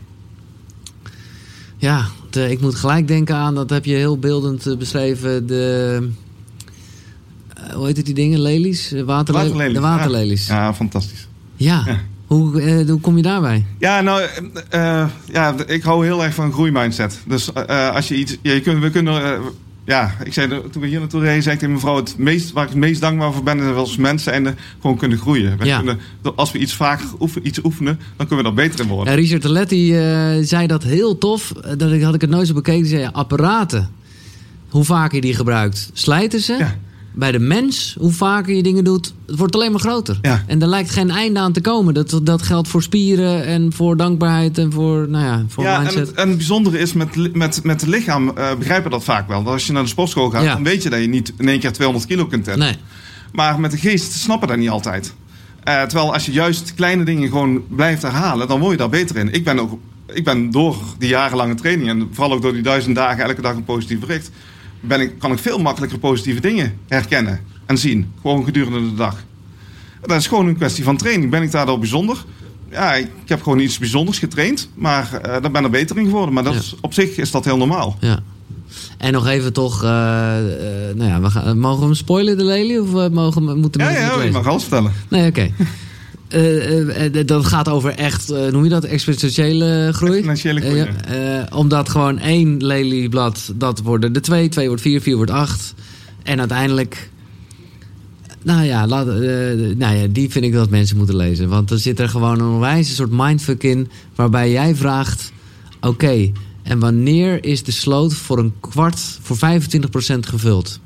Ja, de, ik moet gelijk denken aan, dat heb je heel beeldend beschreven, de, uh, hoe heet het die dingen, lelies? Waterle- waterlelies. De waterlelies. Ja, ja fantastisch. Ja, ja. Hoe, uh, hoe kom je daarbij? Ja, nou, uh, ja, ik hou heel erg van groeimindset. Dus uh, als je iets, ja, je kunt, we kunnen... Uh, Ja, ik zei, toen we hier naartoe reden, zei ik tegen mevrouw, het meest, waar ik het meest dankbaar voor ben, is dat we als mensen en gewoon kunnen groeien. We ja. kunnen, als we iets vaak oefen, iets oefenen, dan kunnen we daar beter in worden. En Richard Terletti uh, zei dat heel tof, dat had ik het nooit zo bekeken. Zei, apparaten, hoe vaker je die gebruikt, slijten ze. Ja. Bij de mens, hoe vaker je dingen doet, het wordt alleen maar groter. Ja. En er lijkt geen einde aan te komen. Dat, dat geldt voor spieren en voor dankbaarheid en voor, nou ja, voor ja, mindset. En het, en het bijzondere is, met, met, met het lichaam uh, begrijpen we dat vaak wel. Dat als je naar de sportschool gaat, ja. dan weet je dat je niet in één keer tweehonderd kilo kunt tillen. Nee. Maar met de geest snappen dat niet altijd. Uh, terwijl als je juist kleine dingen gewoon blijft herhalen, dan word je daar beter in. Ik ben, ook, ik ben door die jarenlange training en vooral ook door die duizend dagen elke dag een positief bericht, Ben ik, kan ik veel makkelijker positieve dingen herkennen en zien. Gewoon gedurende de dag. Dat is gewoon een kwestie van training. Ben ik daardoor bijzonder? Ja, ik heb gewoon iets bijzonders getraind. Maar uh, daar ben ik beter in geworden. Maar dat ja. is, op zich is dat heel normaal. Ja. En nog even toch... Uh, uh, nou ja, we gaan, mogen we hem spoilen, de Lely? Of uh, mogen we, moeten we ja, ja, je mag alles vertellen. Nee, oké. Okay. Uh, uh, dat gaat over echt, uh, noem je dat, exponentiële groei? Exponentiële groei, uh, uh, Omdat gewoon één Lelyblad, dat worden de twee, twee wordt vier, vier wordt acht. En uiteindelijk... Nou ja, laat, uh, nou ja, die vind ik dat mensen moeten lezen. Want er zit er gewoon een onwijs soort mindfuck in... waarbij jij vraagt... Oké, okay, en wanneer is de sloot voor een kwart... voor vijfentwintig procent gevuld?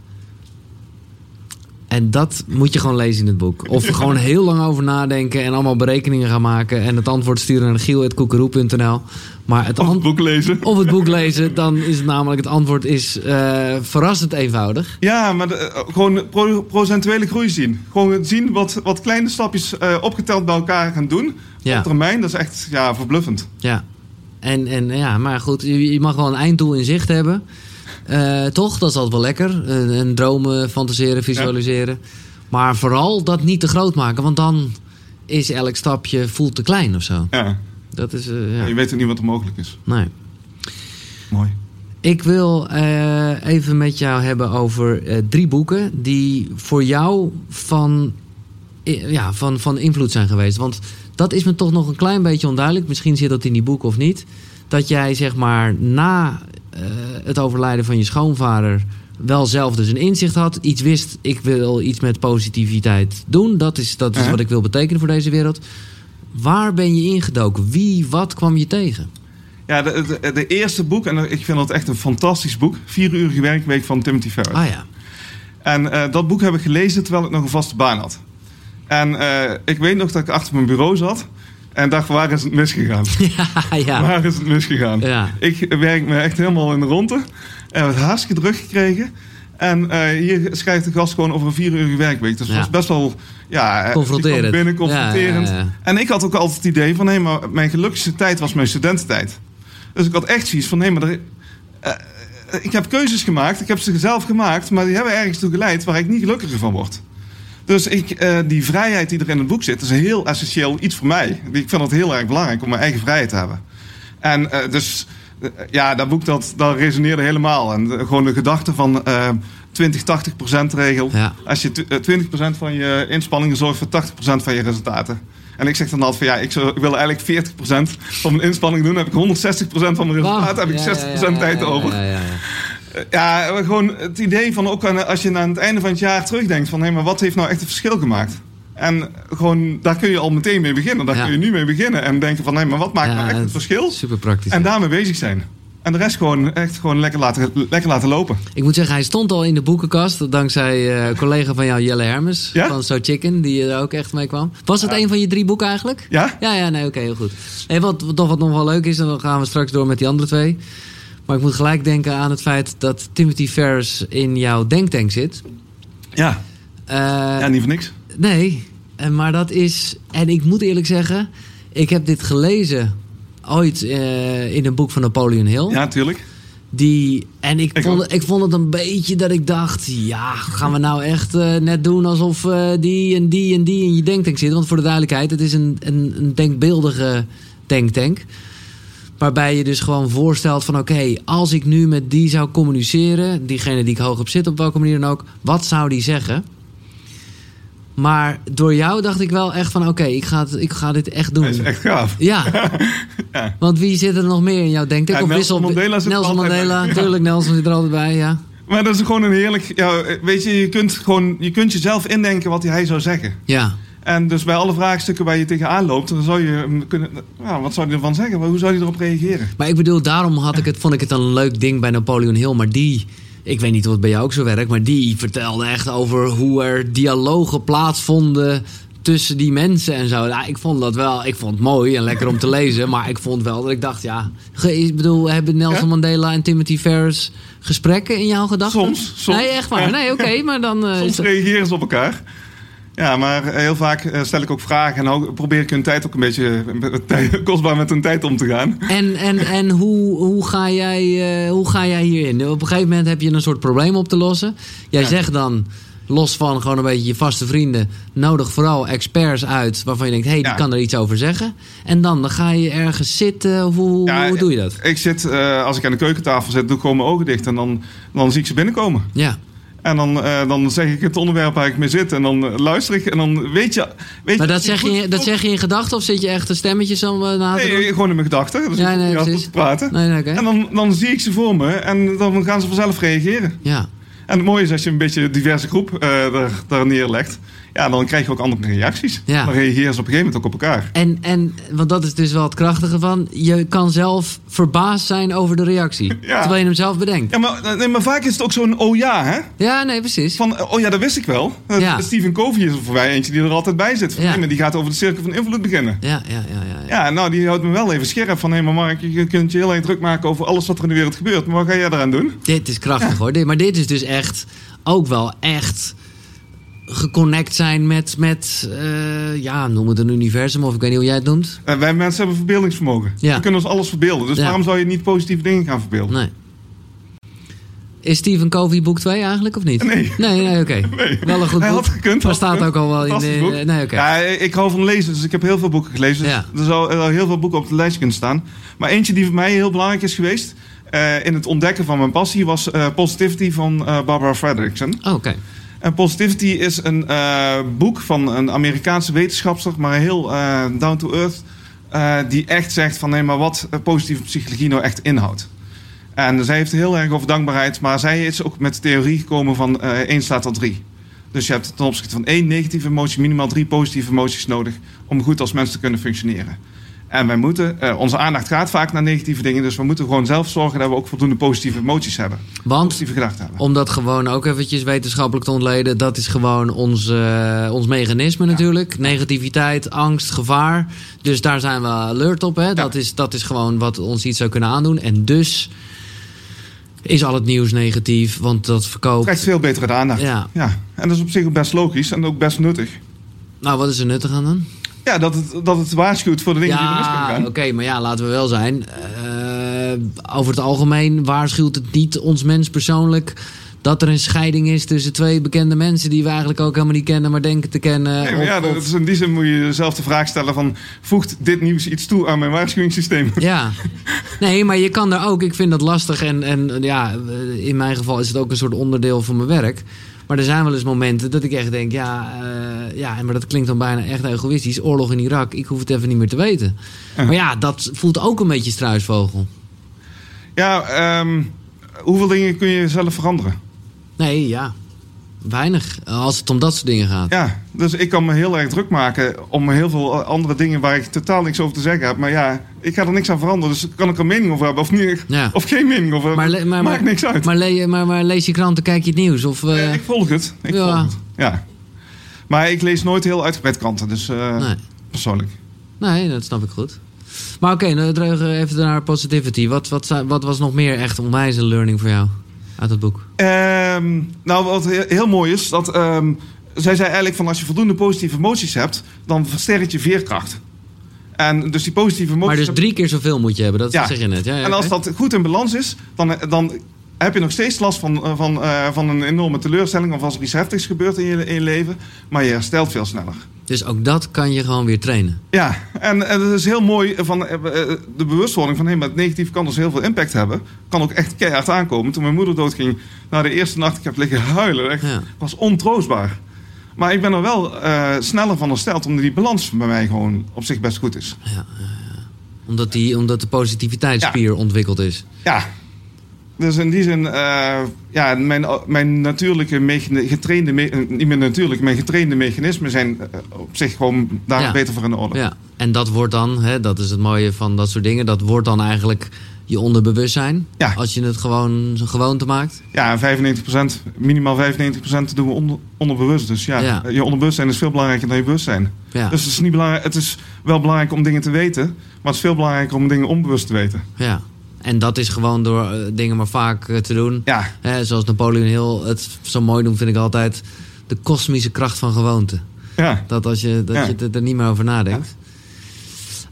En dat moet je gewoon lezen in het boek. Of er gewoon heel lang over nadenken... en allemaal berekeningen gaan maken... en het antwoord sturen naar giel apenstaartje koekeroe punt n l. Maar het of het boek lezen. Of het boek lezen, dan is het namelijk... het antwoord is uh, verrassend eenvoudig. Ja, maar de, uh, gewoon pro- procentuele groei zien. Gewoon zien wat, wat kleine stapjes uh, opgeteld bij elkaar gaan doen. Ja. Op termijn, dat is echt ja, verbluffend. Ja, en, en, ja maar goed, je, je mag wel een einddoel in zicht hebben... Uh, toch, dat is altijd wel lekker. Uh, en dromen, fantaseren, visualiseren. Ja. Maar vooral dat niet te groot maken. Want dan is elk stapje voelt te klein of zo. Ja. Dat is, uh, ja. Je weet ook niet wat er mogelijk is. Nee. Mooi. Ik wil uh, even met jou hebben over uh, drie boeken... die voor jou van, uh, ja, van, van invloed zijn geweest. Want dat is me toch nog een klein beetje onduidelijk. Misschien zit dat in die boeken of niet. Dat jij zeg maar na... Uh, het overlijden van je schoonvader wel zelf dus een inzicht had. Iets wist, ik wil iets met positiviteit doen. Dat is, dat is uh-huh. wat ik wil betekenen voor deze wereld. Waar ben je ingedoken? Wie, wat kwam je tegen? Ja, de, de, de eerste boek, en ik vind dat echt een fantastisch boek. Vierurige werkweek van Timothy Ferriss. Ah ja. En uh, dat boek heb ik gelezen terwijl ik nog een vaste baan had. En uh, ik weet nog dat ik achter mijn bureau zat... En dacht, waar is het misgegaan? Ja, ja. Waar is het misgegaan? Ja. Ik werk me echt helemaal in de ronde. En het hartstikke druk gekregen. En uh, hier schrijft de gast gewoon over een vierurige werkweek. Dus dat ja. was best wel... Ja, confronterend. Binnen, confronterend. Ja, ja, ja. En ik had ook altijd het idee van... hé, maar mijn gelukkigste tijd was mijn studententijd. Dus ik had echt zoiets van... hé, maar er, uh, ik heb keuzes gemaakt. Ik heb ze zelf gemaakt. Maar die hebben ergens toe geleid waar ik niet gelukkiger van word. Dus ik, uh, die vrijheid die er in het boek zit, is een heel essentieel iets voor mij. Ik vind het heel erg belangrijk om mijn eigen vrijheid te hebben. En uh, dus, uh, ja, dat boek dat, dat resoneerde helemaal. En uh, gewoon de gedachte van uh, twintig tachtig procent regel. Ja. Als je t- uh, twintig procent van je inspanningen zorgt voor tachtig procent van je resultaten. En ik zeg dan altijd van ja, ik, zou, ik wil eigenlijk veertig procent van mijn inspanning doen. Dan heb ik honderdzestig procent van mijn resultaten. Dan heb ik ja, zestig procent ja, ja, ja, tijd over. Ja, ja, ja, ja. Ja, gewoon het idee van ook als je aan het einde van het jaar terugdenkt van hé, maar wat heeft nou echt het verschil gemaakt? En gewoon, daar kun je al meteen mee beginnen. Daar ja. kun je nu mee beginnen en denken van hé, maar wat maakt ja, nou echt het verschil? Super praktisch. En daarmee bezig zijn. En de rest gewoon echt gewoon lekker laten, lekker laten lopen. Ik moet zeggen, hij stond al in de boekenkast. Dankzij een uh, collega van jou, Jelle Hermes. Ja? Van So Chicken, die er ook echt mee kwam. Was het ja. een van je drie boeken eigenlijk? Ja. Ja, ja, nee, oké, okay, heel goed. En wat, wat, wat nog wel leuk is, dan gaan we straks door met die andere twee. Maar ik moet gelijk denken aan het feit dat Timothy Ferriss in jouw denktank zit. Ja, uh, ja niet voor niks. Nee, maar dat is... En ik moet eerlijk zeggen, ik heb dit gelezen ooit uh, in een boek van Napoleon Hill. Ja, tuurlijk. Die, en ik, ik, vond, ik vond het een beetje dat ik dacht... ja, gaan we nou echt uh, net doen alsof uh, die en die en die in je denktank zitten? Want voor de duidelijkheid, het is een, een, een denkbeeldige denktank... Waarbij je dus gewoon voorstelt van oké, okay, als ik nu met die zou communiceren... diegene die ik hoog op zit, op welke manier dan ook... wat zou die zeggen? Maar door jou dacht ik wel echt van oké, okay, ik, ga ik ga dit echt doen. Dat is echt gaaf. Ja, ja. Want wie zit er nog meer in jouw denktank? Ja, of Nelson wissel, Mandela zit Nelson Mandela, bij. natuurlijk, ja. Nelson zit er altijd bij, ja. Maar dat is gewoon een heerlijk... Ja, weet je, je kunt, gewoon, je kunt jezelf indenken wat hij zou zeggen. Ja. En dus bij alle vraagstukken waar je tegenaan loopt, dan zou je kunnen. Nou, wat zou je ervan zeggen? Hoe zou je erop reageren? Maar ik bedoel, daarom had ik het, vond ik het een leuk ding bij Napoleon Hill. Maar die, ik weet niet of het bij jou ook zo werkt, maar die vertelde echt over hoe er dialogen plaatsvonden tussen die mensen en zo. Nou, ik vond dat wel, ik vond het mooi en lekker om te lezen. Maar ik vond wel dat ik dacht, ja, ik bedoel, hebben Nelson ja? Mandela en Timothy Ferriss gesprekken in jouw gedachten? Soms, soms. Nee, echt waar. Ja. Nee, oké, okay, maar dan. Uh, soms reageren ze op elkaar. Ja, maar heel vaak stel ik ook vragen en ook probeer ik hun tijd ook een beetje kostbaar met hun tijd om te gaan. En, en, en hoe, hoe, ga jij, uh, hoe ga jij hierin? Op een gegeven moment heb je een soort probleem op te lossen. Jij ja. zegt dan, los van gewoon een beetje je vaste vrienden, nodig vooral experts uit waarvan je denkt, hé, hey, die ja. kan er iets over zeggen. En dan, dan ga je ergens zitten. Of hoe, Ja, hoe doe je dat? Ik zit, uh, als ik aan de keukentafel zit, doe ik gewoon mijn ogen dicht en dan, dan zie ik ze binnenkomen. Ja. En dan, uh, dan zeg ik het onderwerp waar ik mee zit en dan uh, luister ik en dan weet je... Weet maar je, dat, zeg je, goed, dat zeg je in gedachten of zit je echt een stemmetje zo na te doen? Nee, gewoon in mijn gedachten. Dus ja, ik nee, niet precies. te praten. Nee, nee, okay. En dan, dan zie ik ze voor me en dan gaan ze vanzelf reageren. Ja. En het mooie is als je een beetje een diverse groep uh, daar, daar neerlegt, ja, dan krijg je ook andere reacties. Ja. Dan reageren ze op een gegeven moment ook op elkaar. En, en, want dat is dus wel het krachtige van, je kan zelf verbaasd zijn over de reactie. Ja. Terwijl je hem zelf bedenkt. Ja, maar, nee, maar vaak is het ook zo'n oh ja, hè? Ja, nee, precies. Van, oh ja, dat wist ik wel. Ja. Stephen Covey is er voor mij eentje die er altijd bij zit. Van, Ja. hey, maar die gaat over de cirkel van invloed beginnen. Ja, ja, ja. Ja, ja. Ja, nou, die houdt me wel even scherp van, hé, hey, maar Mark, je kunt je heel erg druk maken over alles wat er in de wereld gebeurt. Maar wat ga jij eraan doen? Dit is krachtig, ja. hoor. Dit, maar dit is dus echt, ook wel echt geconnect zijn met, met uh, ja, noem het een universum, of ik weet niet hoe jij het noemt. Uh, wij mensen hebben verbeeldingsvermogen. Ja. We kunnen ons alles verbeelden. Dus ja. waarom zou je niet positieve dingen gaan verbeelden? Nee. Is Stephen Covey boek twee eigenlijk, of niet? Nee. Nee, nee, oké. Okay. Nee. Wel een goed Hij boek. had gekund. Maar staat ook al wel in de... Boek. Nee, oké. Okay. Ja, ik hou van lezen, dus ik heb heel veel boeken gelezen. Dus ja. er zou, er zou heel veel boeken op de lijst kunnen staan. Maar eentje die voor mij heel belangrijk is geweest, uh, in het ontdekken van mijn passie, was uh, Positivity van uh, Barbara Fredrickson. Oh, oké. Okay. En Positivity is een uh, boek van een Amerikaanse wetenschapster, maar heel uh, down to earth, uh, die echt zegt van nee, maar wat positieve psychologie nou echt inhoudt. En zij heeft heel erg over dankbaarheid, maar zij is ook met de theorie gekomen van uh, één staat tot drie. Dus je hebt ten opzichte van één negatieve emotie minimaal drie positieve emoties nodig om goed als mens te kunnen functioneren. En wij moeten, uh, onze aandacht gaat vaak naar negatieve dingen, dus we moeten gewoon zelf zorgen dat we ook voldoende positieve emoties hebben. Want, positieve gedachten hebben. Om dat gewoon ook eventjes wetenschappelijk te ontleden, dat is gewoon ons, uh, ons mechanisme natuurlijk. Ja. Negativiteit, angst, gevaar. Dus daar zijn we alert op. Hè? Ja. Dat, is, dat is gewoon wat ons iets zou kunnen aandoen. En dus is al het nieuws negatief, want dat verkoopt. Krijgt veel betere aandacht. Ja. Ja. En dat is op zich ook best logisch en ook best nuttig. Nou, wat is er nuttig aan dan? Ja, dat het, dat het waarschuwt voor de dingen ja, die er mis kunnen gaan. Oké, okay, maar ja, laten we wel zijn. Uh, over het algemeen waarschuwt het niet ons mens persoonlijk dat er een scheiding is tussen twee bekende mensen die we eigenlijk ook helemaal niet kennen, maar denken te kennen. Nee, maar of, ja, dat is in die zin moet je jezelf de vraag stellen van, voegt dit nieuws iets toe aan mijn waarschuwingssysteem? Ja, nee, maar je kan er ook, ik vind dat lastig en, en ja, in mijn geval is het ook een soort onderdeel van mijn werk. Maar er zijn wel eens momenten dat ik echt denk, ja, uh, ja, maar dat klinkt dan bijna echt egoïstisch. Oorlog in Irak, ik hoef het even niet meer te weten. Ja. Maar ja, dat voelt ook een beetje struisvogel. Ja, um, hoeveel dingen kun je zelf veranderen? Nee, ja, weinig. Als het om dat soort dingen gaat. Ja, dus ik kan me heel erg druk maken om heel veel andere dingen waar ik totaal niks over te zeggen heb. Maar ja, ik ga er niks aan veranderen. Dus kan ik er een mening over hebben of, niet, ja. of geen mening over hebben. Maar, le- maar, maakt maar, niks uit. Maar, le- maar, maar lees je kranten, kijk je het nieuws? Of, uh... ja, ik volg het. Ik ja. volg het. Ja. Maar ik lees nooit heel uitgebreid kranten. Dus uh, nee. persoonlijk. Nee, dat snap ik goed. Maar oké, okay, nou, even naar Positivity. Wat, wat, wat was nog meer echt onwijze learning voor jou uit het boek? Um, nou, wat heel, heel mooi is, dat um, zij zei eigenlijk van als je voldoende positieve emoties hebt, dan versterkt je veerkracht. En dus die positieve emoties. Maar dus drie keer zoveel moet je hebben, dat ja. zeg je net. Ja, ja, en als okay. dat goed in balans is, dan, dan heb je nog steeds last van, van, uh, van een enorme teleurstelling of als er iets heftigs gebeurt in je, in je leven, maar je herstelt veel sneller. Dus ook dat kan je gewoon weer trainen. Ja, en, en het is heel mooi van uh, de bewustwording van hey, maar het negatief kan dus heel veel impact hebben. Kan ook echt keihard aankomen. Toen mijn moeder doodging, na de eerste nacht, ik heb liggen huilen. Echt, ja. was ontroostbaar. Maar ik ben er wel uh, sneller van hersteld, omdat die balans bij mij gewoon op zich best goed is. Ja, ja, ja. Omdat, die, omdat de positiviteitsspier ja. ontwikkeld is. Ja. Dus in die zin, uh, ja, mijn, mijn natuurlijke, mechani- getrainde, me- niet meer natuurlijk, mijn getrainde mechanismen zijn uh, op zich gewoon daar ja. beter voor in orde. Ja, en dat wordt dan, hè, dat is het mooie van dat soort dingen, dat wordt dan eigenlijk je onderbewustzijn. Ja. Als je het gewoon een gewoonte maakt. Ja, en vijfennegentig procent, minimaal vijfennegentig procent doen we onder, onderbewust. Dus ja, ja, je onderbewustzijn is veel belangrijker dan je bewustzijn. Ja. Dus het is, niet belangrijk, het is wel belangrijk om dingen te weten, maar het is veel belangrijker om dingen onbewust te weten. Ja. En dat is gewoon door uh, dingen maar vaak uh, te doen. Ja. Hè, zoals Napoleon Hill het zo mooi noemt, vind ik altijd de kosmische kracht van gewoonte. Ja. Dat als je, dat ja. je er niet meer over nadenkt.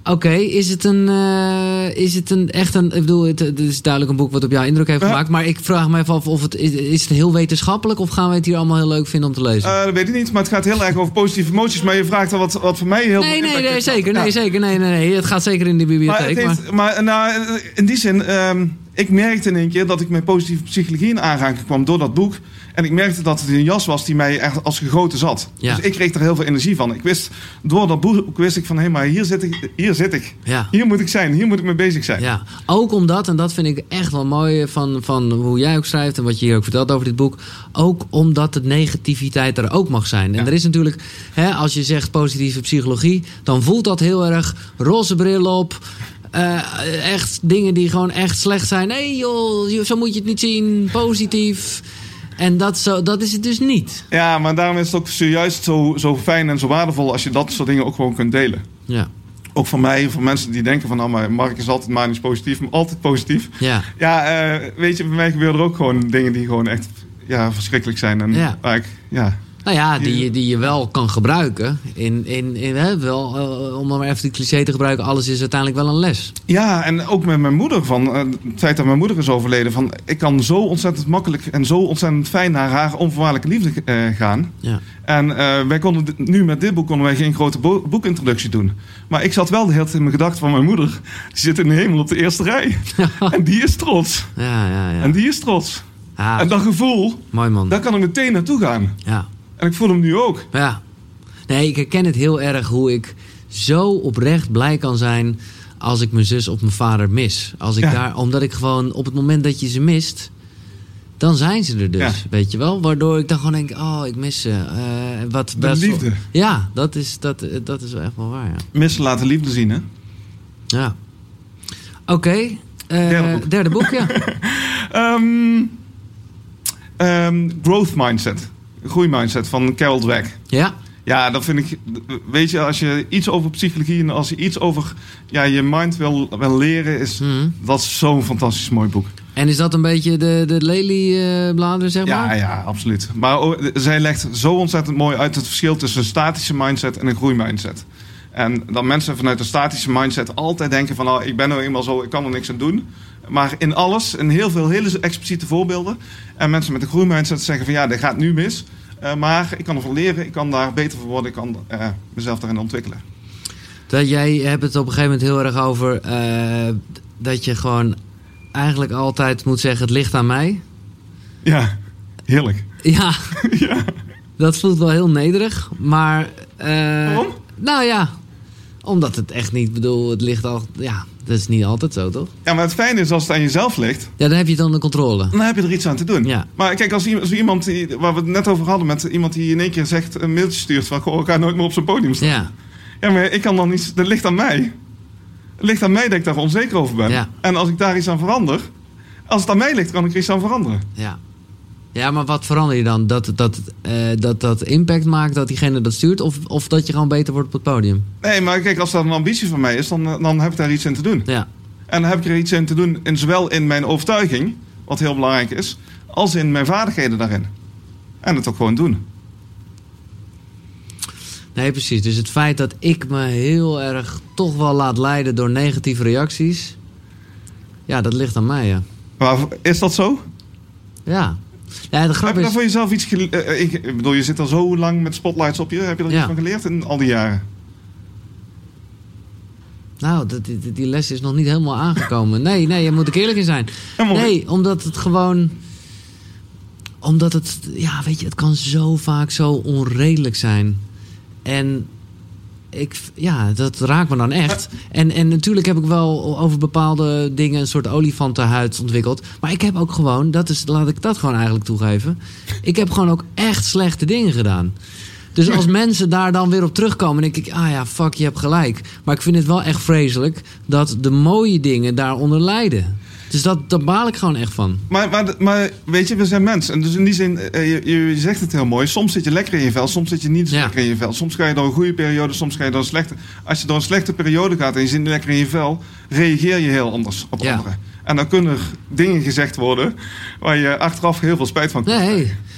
Oké, okay, is het een, uh, is het een echt een, ik bedoel, het, het is duidelijk een boek wat op jou indruk heeft ja. gemaakt, maar ik vraag me even af of het, is, is het heel wetenschappelijk of gaan we het hier allemaal heel leuk vinden om te lezen? Uh, dat weet ik niet, maar het gaat heel erg over positieve emoties, maar je vraagt al wat, wat voor mij heel nee, nee, nee, zeker, ja. nee, zeker, nee, nee, nee, het gaat zeker in de bibliotheek. Maar, heeft, maar... maar nou, in die zin, um, ik merkte in één keer dat ik met positieve psychologie in aanraking kwam door dat boek. En ik merkte dat het een jas was die mij echt als gegoten zat. Ja. Dus ik kreeg er heel veel energie van. Ik wist, door dat boek wist ik van, hé, maar hier zit ik. Hier, zit ik. Ja. Hier moet ik zijn. Hier moet ik mee bezig zijn. Ja. Ook omdat, en dat vind ik echt wel mooi van, van hoe jij ook schrijft en wat je hier ook vertelt over dit boek. Ook omdat de negativiteit er ook mag zijn. En ja. er is natuurlijk, hè, als je zegt positieve psychologie, dan voelt dat heel erg roze bril op. Uh, echt dingen die gewoon echt slecht zijn. Nee joh, zo moet je het niet zien. Positief. En dat, zo, dat is het dus niet. Ja, maar daarom is het ook juist zo, zo fijn en zo waardevol als je dat soort dingen ook gewoon kunt delen. Ja. Ook voor mij, voor mensen die denken van, nou, maar Mark is altijd manisch positief, maar altijd positief. Ja. Ja, uh, weet je, bij mij gebeuren er ook gewoon dingen die gewoon echt ja, verschrikkelijk zijn. En ja. waar ik, ja... Nou ja, die, die je wel kan gebruiken. In, in, in, hè, wel, uh, om dan maar even die cliché te gebruiken. Alles is uiteindelijk wel een les. Ja, en ook met mijn moeder. Van, uh, het feit dat mijn moeder is overleden. Van, ik kan zo ontzettend makkelijk en zo ontzettend fijn naar haar onvoorwaardelijke liefde uh, gaan. Ja. En uh, wij konden nu met dit boek konden wij geen grote bo- boekintroductie doen. Maar ik zat wel de hele tijd in mijn gedachten van mijn moeder. Die zit in de hemel op de eerste rij. En die is trots. Ja, ja, ja. En die is trots. Ah, en dat gevoel, mooi man. Daar kan ik meteen naartoe gaan. Ja. En ik voel hem nu ook. Ja. Nee, ik herken het heel erg hoe ik zo oprecht blij kan zijn als ik mijn zus of mijn vader mis. Als ik ja. daar, omdat ik gewoon op het moment dat je ze mist, dan zijn ze er dus, ja. weet je wel. Waardoor ik dan gewoon denk, oh, ik mis ze. Uh, wat, de liefde. Wel, ja, dat is, dat, dat is wel echt wel waar, ja. Missen laten liefde zien, hè? Ja. Oké. Okay, uh, derde boek. Derde boek, ja. um, um, growth mindset. Groeimindset van Carol Dweck. Ja. Ja, dat vind ik... Weet je, als je iets over psychologie en als je iets over ja, je mind wil, wil leren, is mm. dat is zo'n fantastisch mooi boek. En is dat een beetje de, de leliebladeren, zeg maar? Ja, ja, absoluut. Maar oh, zij legt zo ontzettend mooi uit het verschil tussen een statische mindset en een groeimindset. En dat mensen vanuit een statische mindset altijd denken van, oh, ik ben nou eenmaal zo, ik kan er niks aan doen. Maar in alles, in heel veel hele expliciete voorbeelden. En mensen met een groeimindset zeggen van, ja, dit gaat nu mis. Uh, maar ik kan ervan leren, ik kan daar beter voor worden, ik kan uh, mezelf daarin ontwikkelen. Dat jij hebt het op een gegeven moment heel erg over uh, dat je gewoon eigenlijk altijd moet zeggen, het ligt aan mij. Ja, heerlijk. Ja, ja. Dat voelt wel heel nederig, maar... Uh, Waarom? Nou ja, omdat het echt niet, bedoel, het ligt al... Ja, dat is niet altijd zo, toch? Ja, maar het fijne is als het aan jezelf ligt... Ja, dan heb je het onder controle. Dan heb je er iets aan te doen. Ja. Maar kijk, als, als iemand, die, waar we het net over hadden... met iemand die in één keer zegt, een mailtje stuurt... van, goh, ik ga nooit meer op zo'n podium staan. Ja. Ja, maar ik kan dan niet... Dat ligt aan mij. Het ligt aan mij dat ik daar onzeker over ben. Ja. En als ik daar iets aan verander... Als het aan mij ligt, kan ik er iets aan veranderen. Ja. Ja, maar wat verander je dan? Dat dat, uh, dat dat impact maakt dat diegene dat stuurt? Of, of dat je gewoon beter wordt op het podium? Nee, maar kijk, als dat een ambitie van mij is... dan, dan heb ik daar iets in te doen. Ja. En dan heb ik er iets in te doen... In, zowel in mijn overtuiging, wat heel belangrijk is... als in mijn vaardigheden daarin. En het ook gewoon doen. Nee, precies. Dus het feit dat ik me heel erg toch wel laat leiden door negatieve reacties... Ja, dat ligt aan mij, ja. Maar is dat zo? Ja. Ja, de grap heb je is... daar voor jezelf iets geleerd? Uh, ik, ik bedoel, je zit al zo lang met spotlights op je. Heb je er ja. iets van geleerd in al die jaren? Nou, dat, die, die les is nog niet helemaal aangekomen. Nee, nee, daar moet ik eerlijk in zijn. Nee, omdat het gewoon... Omdat het... Ja, weet je, het kan zo vaak zo onredelijk zijn. En... Ik, ja, dat raakt me dan echt. En, en natuurlijk heb ik wel over bepaalde dingen een soort olifantenhuid ontwikkeld. Maar ik heb ook gewoon, dat is, laat ik dat gewoon eigenlijk toegeven. Ik heb gewoon ook echt slechte dingen gedaan. Dus als mensen daar dan weer op terugkomen, denk ik, ah ja, fuck, je hebt gelijk. Maar ik vind het wel echt vreselijk dat de mooie dingen daaronder lijden. Dus dat, daar baal ik gewoon echt van. Maar, maar, maar weet je, we zijn mensen. En dus in die zin, je, je zegt het heel mooi. Soms zit je lekker in je vel, soms zit je niet zo ja. lekker in je vel. Soms ga je door een goede periode, soms ga je door een slechte. Als je door een slechte periode gaat en je zit niet lekker in je vel, reageer je heel anders op ja. anderen. En dan kunnen er dingen gezegd worden waar je achteraf heel veel spijt van krijgt. Nee,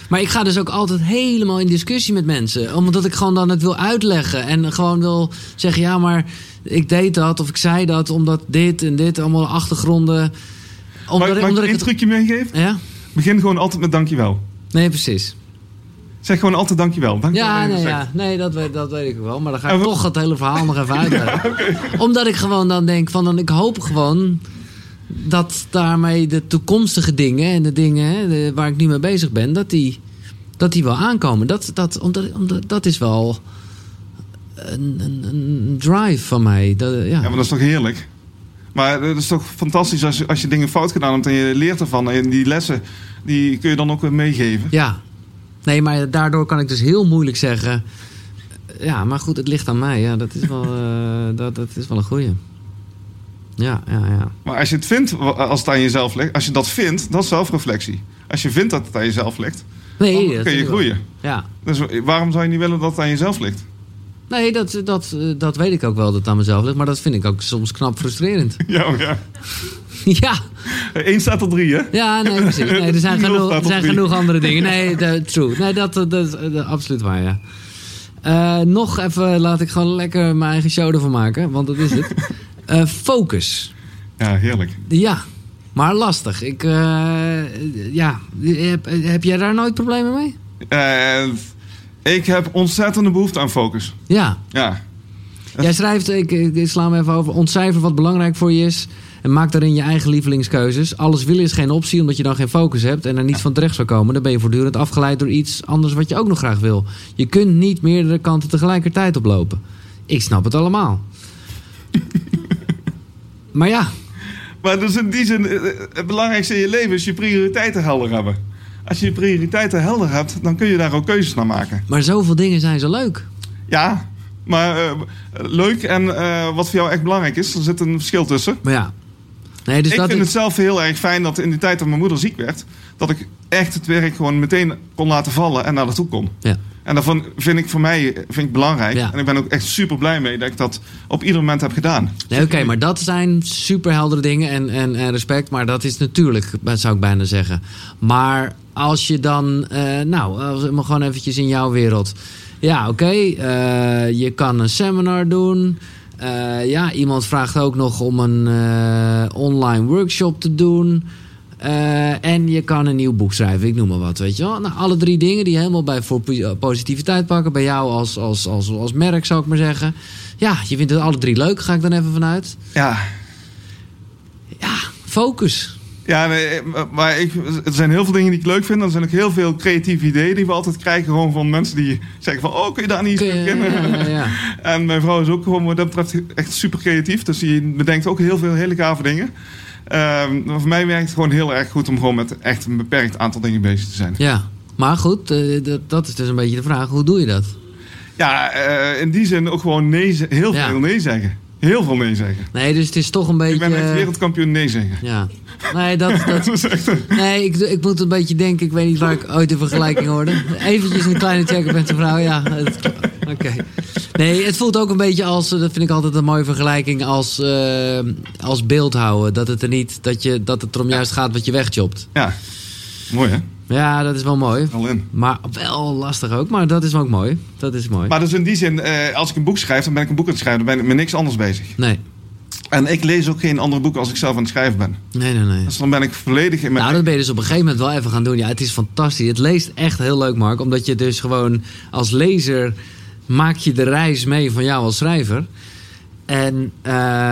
Maar ik ga dus ook altijd helemaal in discussie met mensen. Omdat ik gewoon dan het wil uitleggen. En gewoon wil zeggen, ja, maar ik deed dat of ik zei dat omdat dit en dit, allemaal achtergronden. Omdat, maar, ik, mag omdat ik ik één het... trucje meegeven? Ja? Begin gewoon altijd met dankjewel. Nee, precies. Zeg gewoon altijd dankjewel. dankjewel Ja, nee, zegt. ja. nee dat, weet, dat weet ik wel. Maar dan ga ik En toch het hele verhaal nog even uitleggen. Ja, okay. Omdat ik gewoon dan denk van, dan, ik hoop gewoon dat daarmee de toekomstige dingen en de dingen hè, de, waar ik nu mee bezig ben, dat die, dat die wel aankomen. Dat, dat, omdat, omdat, dat is wel een, een, een drive van mij. Dat, ja. Ja, maar dat is toch heerlijk? Maar het is toch fantastisch als je, als je dingen fout gedaan hebt en je leert ervan. En die lessen, die kun je dan ook weer meegeven. Ja. Nee, maar daardoor kan ik dus heel moeilijk zeggen, ja, maar goed, het ligt aan mij. Ja, dat is wel, uh, dat, dat is wel een goeie. Ja, ja, ja. Maar als je het vindt, als het aan jezelf ligt, als je dat vindt, dat is zelfreflectie. Als je vindt dat het aan jezelf ligt, nee, dan dat kun je groeien. Ja. Dus waarom zou je niet willen dat het aan jezelf ligt? Nee, dat, dat, dat weet ik ook wel dat het aan mezelf ligt. Maar dat vind ik ook soms knap frustrerend. Ja, ja. Ja. Eén staat op drie, hè? Ja, nee, precies. Nee, er zijn, Nul genoeg, staat er op zijn drie. genoeg andere dingen. Nee, dat, true. Nee, dat, dat, dat is absoluut waar, ja. Uh, nog even, laat ik gewoon lekker mijn eigen show ervan maken. Want dat is het. Uh, focus. Ja, heerlijk. Ja, maar lastig. Ik, uh, ja, heb, heb jij daar nooit problemen mee? Uh, ik heb ontzettende behoefte aan focus. Ja. Ja. Jij schrijft, ik, ik sla me even over, ontcijfer wat belangrijk voor je is en maak daarin je eigen lievelingskeuzes. Alles willen is geen optie, omdat je dan geen focus hebt en er niet van terecht zou komen. Dan ben je voortdurend afgeleid door iets anders wat je ook nog graag wil. Je kunt niet meerdere kanten tegelijkertijd oplopen. Ik snap het allemaal. Maar ja. Maar dus in die zin, het belangrijkste in je leven is je prioriteiten helder hebben. Als je je prioriteiten helder hebt, dan kun je daar ook keuzes naar maken. Maar zoveel dingen zijn zo leuk. Ja, maar uh, leuk en uh, wat voor jou echt belangrijk is, er zit een verschil tussen. Maar ja. Nee, dus ik dat vind ik... het zelf heel erg fijn dat in die tijd dat mijn moeder ziek werd, dat ik echt het werk gewoon meteen kon laten vallen en naar naartoe kon. Ja. En daarvan vind ik voor mij vind ik belangrijk. Ja. En ik ben ook echt super blij mee dat ik dat op ieder moment heb gedaan. Nee, oké, okay, maar dat zijn superheldere dingen en, en, en respect. Maar dat is natuurlijk, zou ik bijna zeggen. Maar als je dan, uh, nou, als, maar gewoon eventjes in jouw wereld. Ja, oké, okay, uh, je kan een seminar doen. Uh, ja, iemand vraagt ook nog om een uh, online workshop te doen. Uh, en je kan een nieuw boek schrijven, ik noem maar wat, weet je wel. Nou, alle drie dingen die helemaal bij voor positiviteit pakken. Bij jou als, als, als, als merk, zou ik maar zeggen. Ja, je vindt het alle drie leuk, ga ik dan even vanuit. Ja. Ja, focus. Ja, nee, maar ik, er zijn heel veel dingen die ik leuk vind. Er zijn ook heel veel creatieve ideeën die we altijd krijgen. Gewoon van mensen die zeggen van, oh, kun je daar niet eens beginnen? Ja, ja, ja. En mijn vrouw is ook gewoon wat dat betreft echt super creatief. Dus die bedenkt ook heel veel hele gave dingen. Um, voor mij werkt het gewoon heel erg goed om gewoon met echt een beperkt aantal dingen bezig te zijn. Ja, maar goed, uh, dat, dat is dus een beetje de vraag. Hoe doe je dat? Ja, uh, in die zin ook gewoon nee, heel ja. veel nee zeggen. Heel veel nee zeggen. Nee, dus het is toch een beetje... Ik ben echt wereldkampioen nee zeggen. Ja. Nee, dat... dat... dat is echt een... Nee, ik, ik moet een beetje denken... Ik weet niet waar ik ooit in vergelijking hoorde. Eventjes een kleine check-up met zijn vrouw. Ja, oké. Okay. Nee, het voelt ook een beetje als... Dat vind ik altijd een mooie vergelijking als, uh, als beeldhouden. Dat het er niet... Dat, je, dat het erom juist gaat wat je wegchopt. Ja, mooi hè? Ja, dat is wel mooi. Al in. Maar wel lastig ook. Maar dat is ook mooi. Dat is mooi. Maar dus in die zin, uh, als ik een boek schrijf, dan ben ik een boek aan het schrijven. Dan ben ik met niks anders bezig. Nee. En ik lees ook geen andere boeken als ik zelf aan het schrijven ben. Nee, nee, nee. Dus dan ben ik volledig in mijn... Nou, dat ben je dus op een gegeven moment wel even gaan doen. Ja, het is fantastisch. Het leest echt heel leuk, Mark. Omdat je dus gewoon als lezer... maak je de reis mee van jou als schrijver. En uh,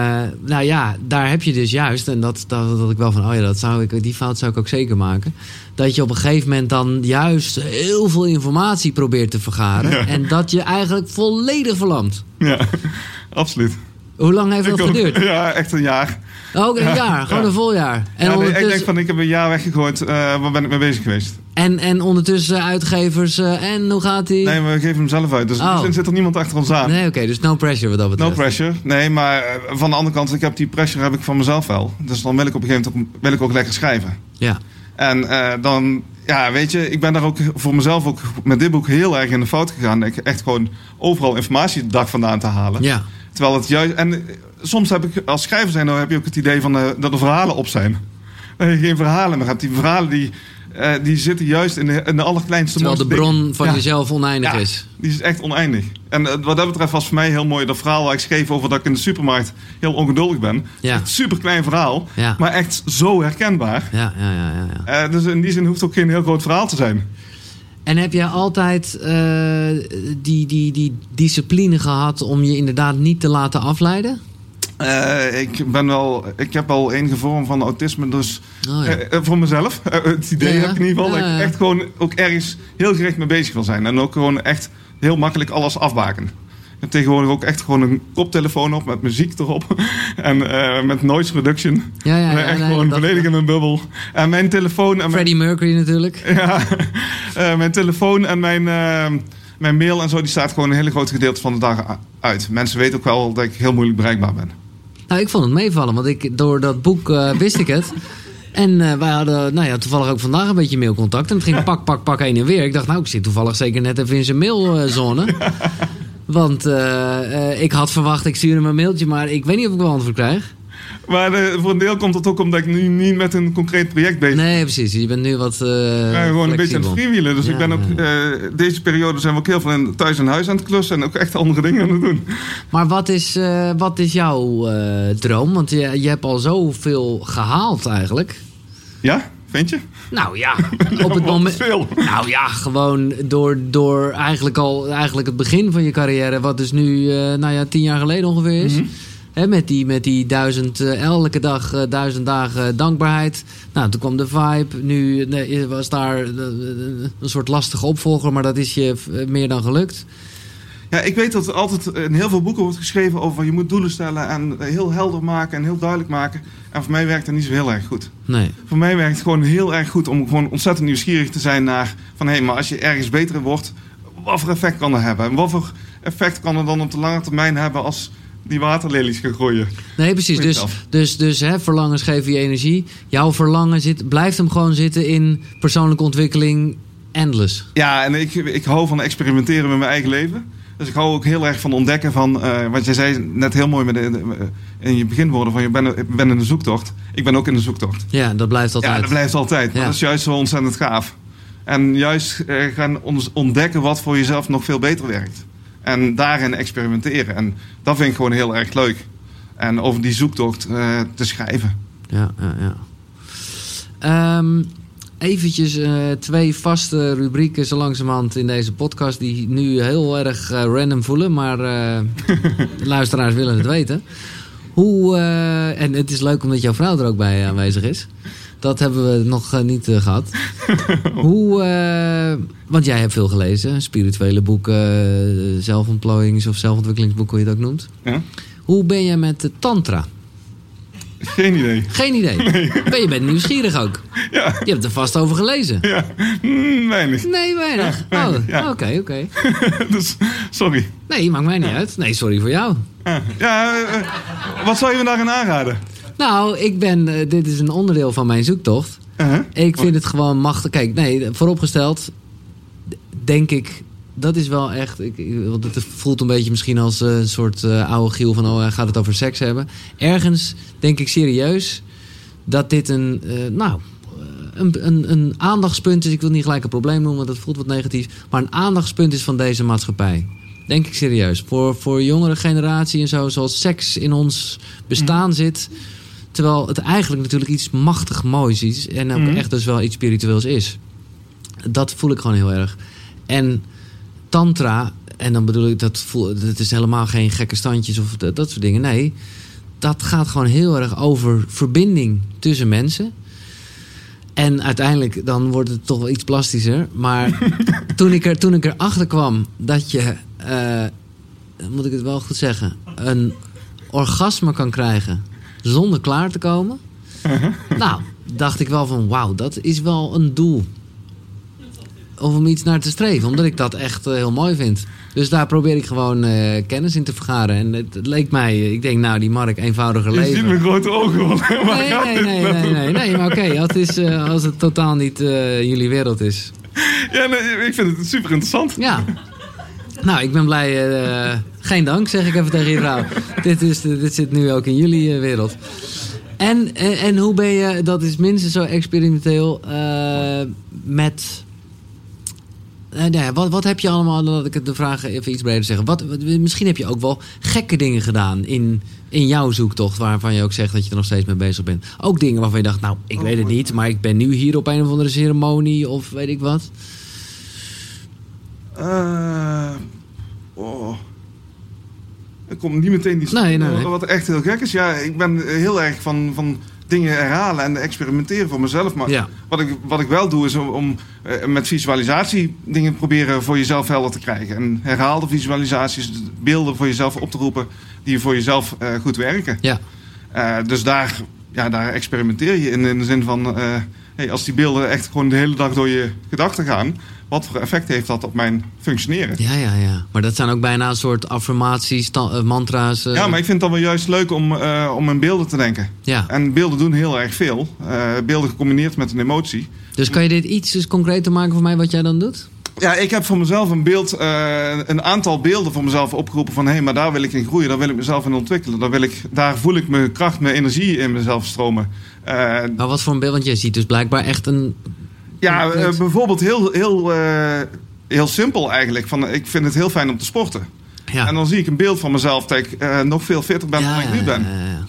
nou ja, daar heb je dus juist... en dat, dat, dat ik wel van... oh ja, dat zou ik, die fout zou ik ook zeker maken... dat je op een gegeven moment dan juist... heel veel informatie probeert te vergaren... Ja. En dat je eigenlijk volledig verlamt. Ja, absoluut. Hoe lang heeft dat ik geduurd? Ook, ja, echt een jaar. Ook een ja, jaar, gewoon ja. een vol jaar. En ja, nee, ondertussen... Ik denk van, ik heb een jaar weggegooid. Uh, waar ben ik mee bezig geweest? En, en ondertussen uitgevers... Uh, en hoe gaat die? Nee, we geven hem zelf uit. Dus oh. er zit er niemand achter ons aan. Nee, oké, okay, dus no pressure wat dat betreft. No pressure. Nee, maar uh, van de andere kant... ik heb die pressure heb ik van mezelf wel. Dus dan wil ik op een gegeven moment ook, wil ik ook lekker schrijven. Ja. En uh, dan... Ja, weet je, ik ben daar ook voor mezelf ook met dit boek heel erg in de fout gegaan. Dat ik echt gewoon overal informatie de dag vandaan te halen. Ja. Terwijl het juist... En soms heb ik als schrijver zijn, dan heb je ook het idee van uh, dat er verhalen op zijn. Dat je geen verhalen meer hebt. Die verhalen die... uh, die zitten juist in de, in de allerkleinste... Terwijl de bron dingen. van ja. jezelf oneindig ja, is. Die is echt oneindig. En uh, wat dat betreft was voor mij heel mooi dat verhaal waar ik schreef over dat ik in de supermarkt heel ongeduldig ben. Ja. Echt super klein verhaal, ja. maar echt zo herkenbaar. Ja, ja, ja, ja, ja. Uh, dus in die zin hoeft het ook geen heel groot verhaal te zijn. En heb jij altijd uh, die, die, die discipline gehad om je inderdaad niet te laten afleiden? Uh, ik ben wel, ik heb al enige vorm van autisme, dus oh, ja. uh, voor mezelf. Uh, het idee ja, heb ik in ieder geval ja, ja. dat ik echt gewoon ook ergens heel gericht mee bezig wil zijn. En ook gewoon echt heel makkelijk alles afbaken. Ik heb tegenwoordig ook echt gewoon een koptelefoon op met muziek erop. En uh, met noise reduction. Ja, ja, ja, echt nee, gewoon dat, volledig in mijn bubbel. En mijn telefoon... En Freddie mijn, Mercury natuurlijk. Ja, uh, mijn telefoon en mijn... Uh, Mijn mail en zo, die staat gewoon een hele groot gedeelte van de dag uit. Mensen weten ook wel dat ik heel moeilijk bereikbaar ben. Nou, ik vond het meevallen, want ik, door dat boek uh, wist ik het. En uh, wij hadden nou ja, toevallig ook vandaag een beetje mailcontact. En het ging pak, pak, pak heen en weer. Ik dacht, nou, ik zit toevallig zeker net even in zijn mailzone. Ja. Want uh, uh, ik had verwacht, ik stuurde hem een mailtje, maar ik weet niet of ik wel antwoord krijg. Maar uh, voor een deel komt het ook omdat ik nu niet met een concreet project bezig ben. Nee, precies. Je bent nu wat uh, ja, gewoon een beetje aan het freewheelen. Dus ja, ik ben ook, uh, deze periode zijn we ook heel veel in, thuis en huis aan het klussen. En ook echt andere dingen aan het doen. Maar wat is, uh, wat is jouw uh, droom? Want je, je hebt al zoveel gehaald eigenlijk. Ja? Vind je? Nou ja, op het moment. Veel. Nou ja, gewoon door, door eigenlijk al eigenlijk het begin van je carrière, wat dus nu uh, nou ja, tien jaar geleden ongeveer is. Mm-hmm. He, met die, met die duizend, uh, elke dag uh, duizend dagen dankbaarheid. Nou, toen kwam de Vibe. Nu nee, was daar uh, een soort lastige opvolger, maar dat is je uh, meer dan gelukt. Ja, ik weet dat er altijd in heel veel boeken wordt geschreven over je moet doelen stellen en heel helder maken en heel duidelijk maken. En voor mij werkt dat niet zo heel erg goed. Nee. Voor mij werkt het gewoon heel erg goed om gewoon ontzettend nieuwsgierig te zijn naar van hé, hey, maar als je ergens beter in wordt, wat voor effect kan dat hebben? En wat voor effect kan het dan op de lange termijn hebben als die waterlelies gaan groeien? Nee, precies. Dus, dus, dus hè, verlangens geven je energie. Jouw verlangen zit, blijft hem gewoon zitten in persoonlijke ontwikkeling endless. Ja, en ik, ik hou van experimenteren met mijn eigen leven. Dus ik hou ook heel erg van ontdekken van, uh, wat jij zei net heel mooi met de, uh, in je beginwoorden van je bent ben, ben in de zoektocht. Ik ben ook in de zoektocht. Ja, dat blijft altijd. Ja, dat blijft altijd. Ja. Dat is juist zo ontzettend gaaf. En juist uh, gaan ontdekken wat voor jezelf nog veel beter werkt. En daarin experimenteren. En dat vind ik gewoon heel erg leuk. En over die zoektocht uh, te schrijven. Ja, ja, ja. Um, eventjes uh, twee vaste rubrieken zo langzamerhand in deze podcast die nu heel erg uh, random voelen. Maar uh, de luisteraars willen het weten. Hoe, uh, en het is leuk omdat jouw vrouw er ook bij aanwezig is. Dat hebben we nog uh, niet uh, gehad. Hoe, uh, want jij hebt veel gelezen. Spirituele boeken, uh, zelfontplooiings- of zelfontwikkelingsboeken, hoe je dat ook noemt. Ja? Hoe ben je met de tantra? Geen idee. Geen idee? Nee. Ben je bent nieuwsgierig ook? Ja. Je hebt er vast over gelezen. Ja, mm, weinig. Nee, weinig. Ja, weinig. Oh, oké, ja. oké. Okay, okay. Dus, sorry. Nee, maakt mij niet ja. uit. Nee, sorry voor jou. Ja, ja uh, wat zou je me daarin aanraden? Nou, ik ben, uh, dit is een onderdeel van mijn zoektocht. Uh-huh. Ik vind het gewoon machtig. Kijk, nee, vooropgesteld, denk ik, dat is wel echt. Ik, want het voelt een beetje misschien als uh, een soort uh, oude giel van, oh, hij gaat het over seks hebben. Ergens denk ik serieus dat dit een, uh, nou, een, een, een aandachtspunt is. Ik wil niet gelijk een probleem noemen, want dat voelt wat negatief. Maar een aandachtspunt is van deze maatschappij. Denk ik serieus. Voor, voor jongere generatie en zo, zoals seks in ons bestaan mm. zit. Terwijl het eigenlijk natuurlijk iets machtig moois is. En ook mm. echt dus wel iets spiritueels is. Dat voel ik gewoon heel erg. En tantra, en dan bedoel ik, dat, voel, dat is helemaal geen gekke standjes of dat, dat soort dingen. Nee, dat gaat gewoon heel erg over verbinding tussen mensen. En uiteindelijk, dan wordt het toch wel iets plastischer. Maar toen ik er, toen ik erachter kwam dat je, uh, moet ik het wel goed zeggen, een orgasme kan krijgen zonder klaar te komen. Uh-huh. Nou, dacht ik wel van, wauw, dat is wel een doel. Of om iets naar te streven, omdat ik dat echt uh, heel mooi vind. Dus daar probeer ik gewoon uh, kennis in te vergaren. En het, het leek mij, ik denk, nou, die Mark, eenvoudiger leven. Je ziet mijn grote ogen. Nee, nee, nee, nee, nee, nee, maar oké, okay, als, uh, als het totaal niet uh, jullie wereld is. Ja, nee, ik vind het super interessant. Ja. Nou, ik ben blij. Uh, geen dank, zeg ik even tegen je vrouw. dit, is, dit zit nu ook in jullie uh, wereld. En, en, en hoe ben je, dat is minstens zo experimenteel, uh, met... Uh, nou ja, wat, wat heb je allemaal, laat ik de vraag even iets breder zeggen. Wat, wat, misschien heb je ook wel gekke dingen gedaan in, in jouw zoektocht, waarvan je ook zegt dat je er nog steeds mee bezig bent. Ook dingen waarvan je dacht, nou, ik oh, weet het niet, maar ik ben nu hier op een of andere ceremonie of weet ik wat. Uh, oh. Er komt niet meteen die nee, nee, nee. Wat echt heel gek is. Ja, ik ben heel erg van, van dingen herhalen en experimenteren voor mezelf. Maar ja. wat, ik, wat ik wel doe is om, om uh, met visualisatie dingen proberen voor jezelf helder te krijgen. En herhaalde visualisaties, beelden voor jezelf op te roepen die voor jezelf uh, goed werken. Ja. Uh, dus daar, ja, daar experimenteer je in, in de zin van... Uh, hey, als die beelden echt gewoon de hele dag door je gedachten gaan... wat voor effect heeft dat op mijn functioneren? Ja, ja, ja. Maar dat zijn ook bijna een soort affirmaties, ta- uh, mantra's. Uh... Ja, maar ik vind het dan wel juist leuk om, uh, om in beelden te denken. Ja. En beelden doen heel erg veel. Uh, beelden gecombineerd met een emotie. Dus kan je dit iets dus concreter maken voor mij wat jij dan doet? Ja, ik heb voor mezelf een beeld, uh, een aantal beelden voor mezelf opgeroepen van... hé, hey, maar daar wil ik in groeien, daar wil ik mezelf in ontwikkelen. Daar, wil ik, daar voel ik mijn kracht, mijn energie in mezelf stromen. Uh, maar wat voor een beeld? Want je ziet dus blijkbaar echt een... Ja, uh, bijvoorbeeld heel, heel, uh, heel simpel eigenlijk. Van, ik vind het heel fijn om te sporten. Ja. En dan zie ik een beeld van mezelf dat ik uh, nog veel fitter ben ja, dan ik nu ben. Ja, ja.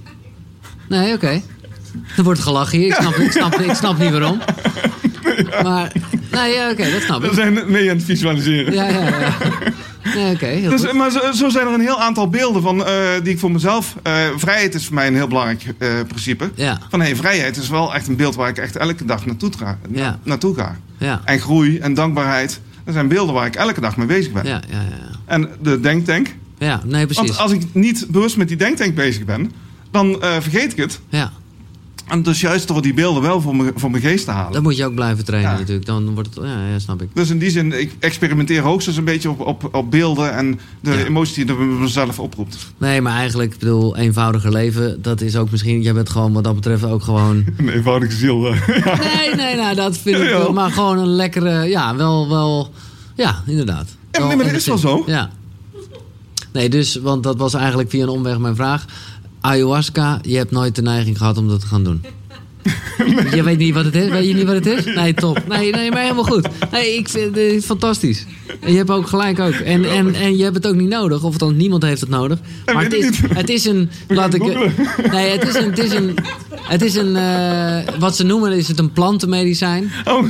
Nee, oké. Okay. Er wordt gelachen hier. Ik snap, ik snap, ik snap niet waarom. Ja. Maar, nee, ja, oké, okay, dat snap ik. We zijn mee aan het visualiseren. Ja, ja, ja. Nee, okay, dus, maar zo, zo zijn er een heel aantal beelden van, uh, die ik voor mezelf... Uh, vrijheid is voor mij een heel belangrijk uh, principe. Ja. Van hey, vrijheid is wel echt een beeld waar ik echt elke dag naartoe, tra- ja. na- naartoe ga. Ja. En groei en dankbaarheid. Dat zijn beelden waar ik elke dag mee bezig ben. Ja, ja, ja. En de denktank. Ja, nee, precies. Want als ik niet bewust met die denktank bezig ben... dan uh, vergeet ik het. Ja. En dus juist door die beelden wel voor mijn, voor mijn geest te halen. Dan moet je ook blijven trainen ja. natuurlijk. Dan wordt het, ja, ja, snap ik. Dus in die zin, ik experimenteer hoogstens een beetje op, op, op beelden... en de ja. emotie die er mezelf oproept. Nee, maar eigenlijk, ik bedoel, eenvoudiger leven... dat is ook misschien, jij bent gewoon wat dat betreft ook gewoon... Een eenvoudige ziel. Ja. Nee, nee, nou, dat vind ik wel. Maar gewoon een lekkere, ja, wel, wel... Ja, inderdaad. Ja, nee, maar dat is wel zo. Ja. Nee, dus, want dat was eigenlijk via een omweg mijn vraag... Ayahuasca, je hebt nooit de neiging gehad om dat te gaan doen. Nee. Je weet niet wat het is? Weet je niet wat het is? Nee, top. Nee, nee maar helemaal goed. Nee, ik vind het fantastisch. En je hebt ook gelijk ook. En, en, en je hebt het ook niet nodig. Of althans, niemand heeft het nodig. Maar het is, het is een... Laat ik, nee, het is een... Het is een, het is een uh, wat ze noemen, is het een plantenmedicijn. Oh.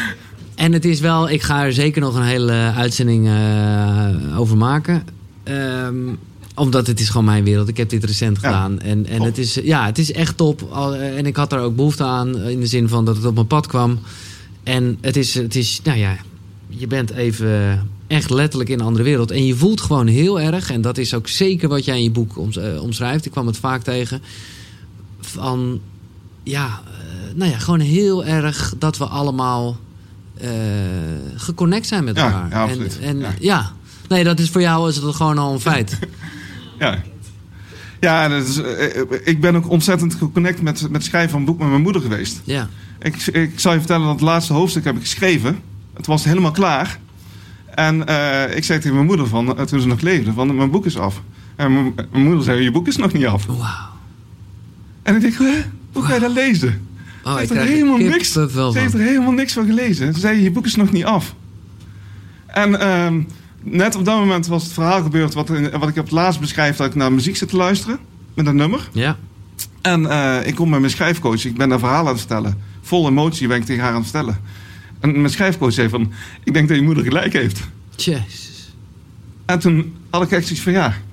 En het is wel... Ik ga er zeker nog een hele uitzending uh, over maken. Um, Omdat het is gewoon mijn wereld. Ik heb dit recent gedaan. Ja, en en het, is, ja, het is echt top. En ik had daar ook behoefte aan. In de zin van dat het op mijn pad kwam. En het is, het is nou ja, je bent even echt letterlijk in een andere wereld. En je voelt gewoon heel erg. En dat is ook zeker wat jij in je boek omschrijft. Ik kwam het vaak tegen. Van, ja, nou ja, gewoon heel erg dat we allemaal uh, geconnect zijn met elkaar. Ja, ja, absoluut. En, en ja. ja. Nee, dat is voor jou is het gewoon al een feit. Ja, ja dat is, ik ben ook ontzettend geconnect met, met schrijven van een boek met mijn moeder geweest. Ja. Ik, ik zal je vertellen dat het laatste hoofdstuk heb ik geschreven. Het was helemaal klaar. En uh, ik zei tegen mijn moeder, van, uh, toen ze nog leefde, van mijn boek is af. En mijn, mijn moeder zei, je boek is nog niet af. Wauw. En ik denk, huh? hoe ga je dat lezen? Oh, ze heeft, er helemaal, niks, ze heeft er helemaal niks van gelezen. Ze zei, je boek is nog niet af. En... Uh, net op dat moment was het verhaal gebeurd... wat, wat ik op het laatst beschrijf... dat ik naar muziek zit te luisteren. Met een nummer. Ja. En uh, ik kom met mijn schrijfcoach. Ik ben daar verhaal aan het vertellen. Vol emotie ben ik tegen haar aan het vertellen. En mijn schrijfcoach zei van... ik denk dat je moeder gelijk heeft. Jezus. En toen had ik echt zoiets van... ja...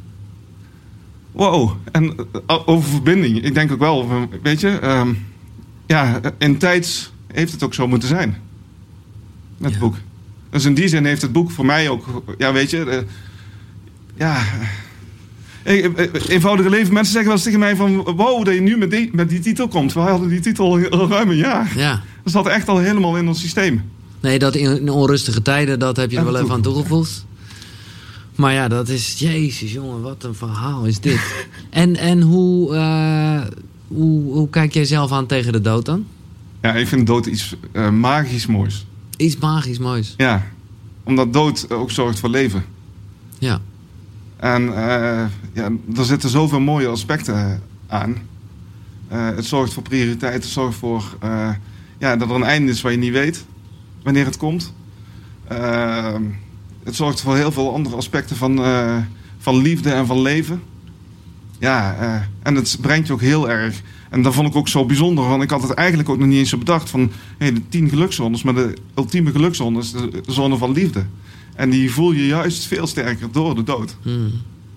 wow. En uh, over verbinding. Ik denk ook wel... weet je... Um, ja, in tijds heeft het ook zo moeten zijn. Met het ja. boek. Dus in die zin heeft het boek voor mij ook... Ja, weet je... Uh, ja... Uh, eenvoudige leven. Mensen zeggen wel eens tegen mij van... wow, dat je nu met die, met die titel komt. We hadden die titel al ruim een jaar. Ja. Dat zat echt al helemaal in ons systeem. Nee, dat in onrustige tijden... dat heb je er wel even aan toegevoegd. Maar ja, dat is... Jezus, jongen, wat een verhaal is dit. en en hoe, uh, hoe... Hoe kijk jij zelf aan tegen de dood dan? Ja, ik vind dood iets uh, magisch moois. Iets magisch moois. Ja, omdat dood ook zorgt voor leven. Ja. En uh, ja, er zitten zoveel mooie aspecten aan. Uh, het zorgt voor prioriteit. Het zorgt voor uh, ja, dat er een einde is waar je niet weet wanneer het komt. Uh, het zorgt voor heel veel andere aspecten van, uh, van liefde en van leven. Ja, uh, en het brengt je ook heel erg. En dat vond ik ook zo bijzonder. Want ik had het eigenlijk ook nog niet eens zo bedacht van hey, de tien gelukzones. Maar de ultieme gelukzone is de zone van liefde. En die voel je juist veel sterker door de dood. Hmm.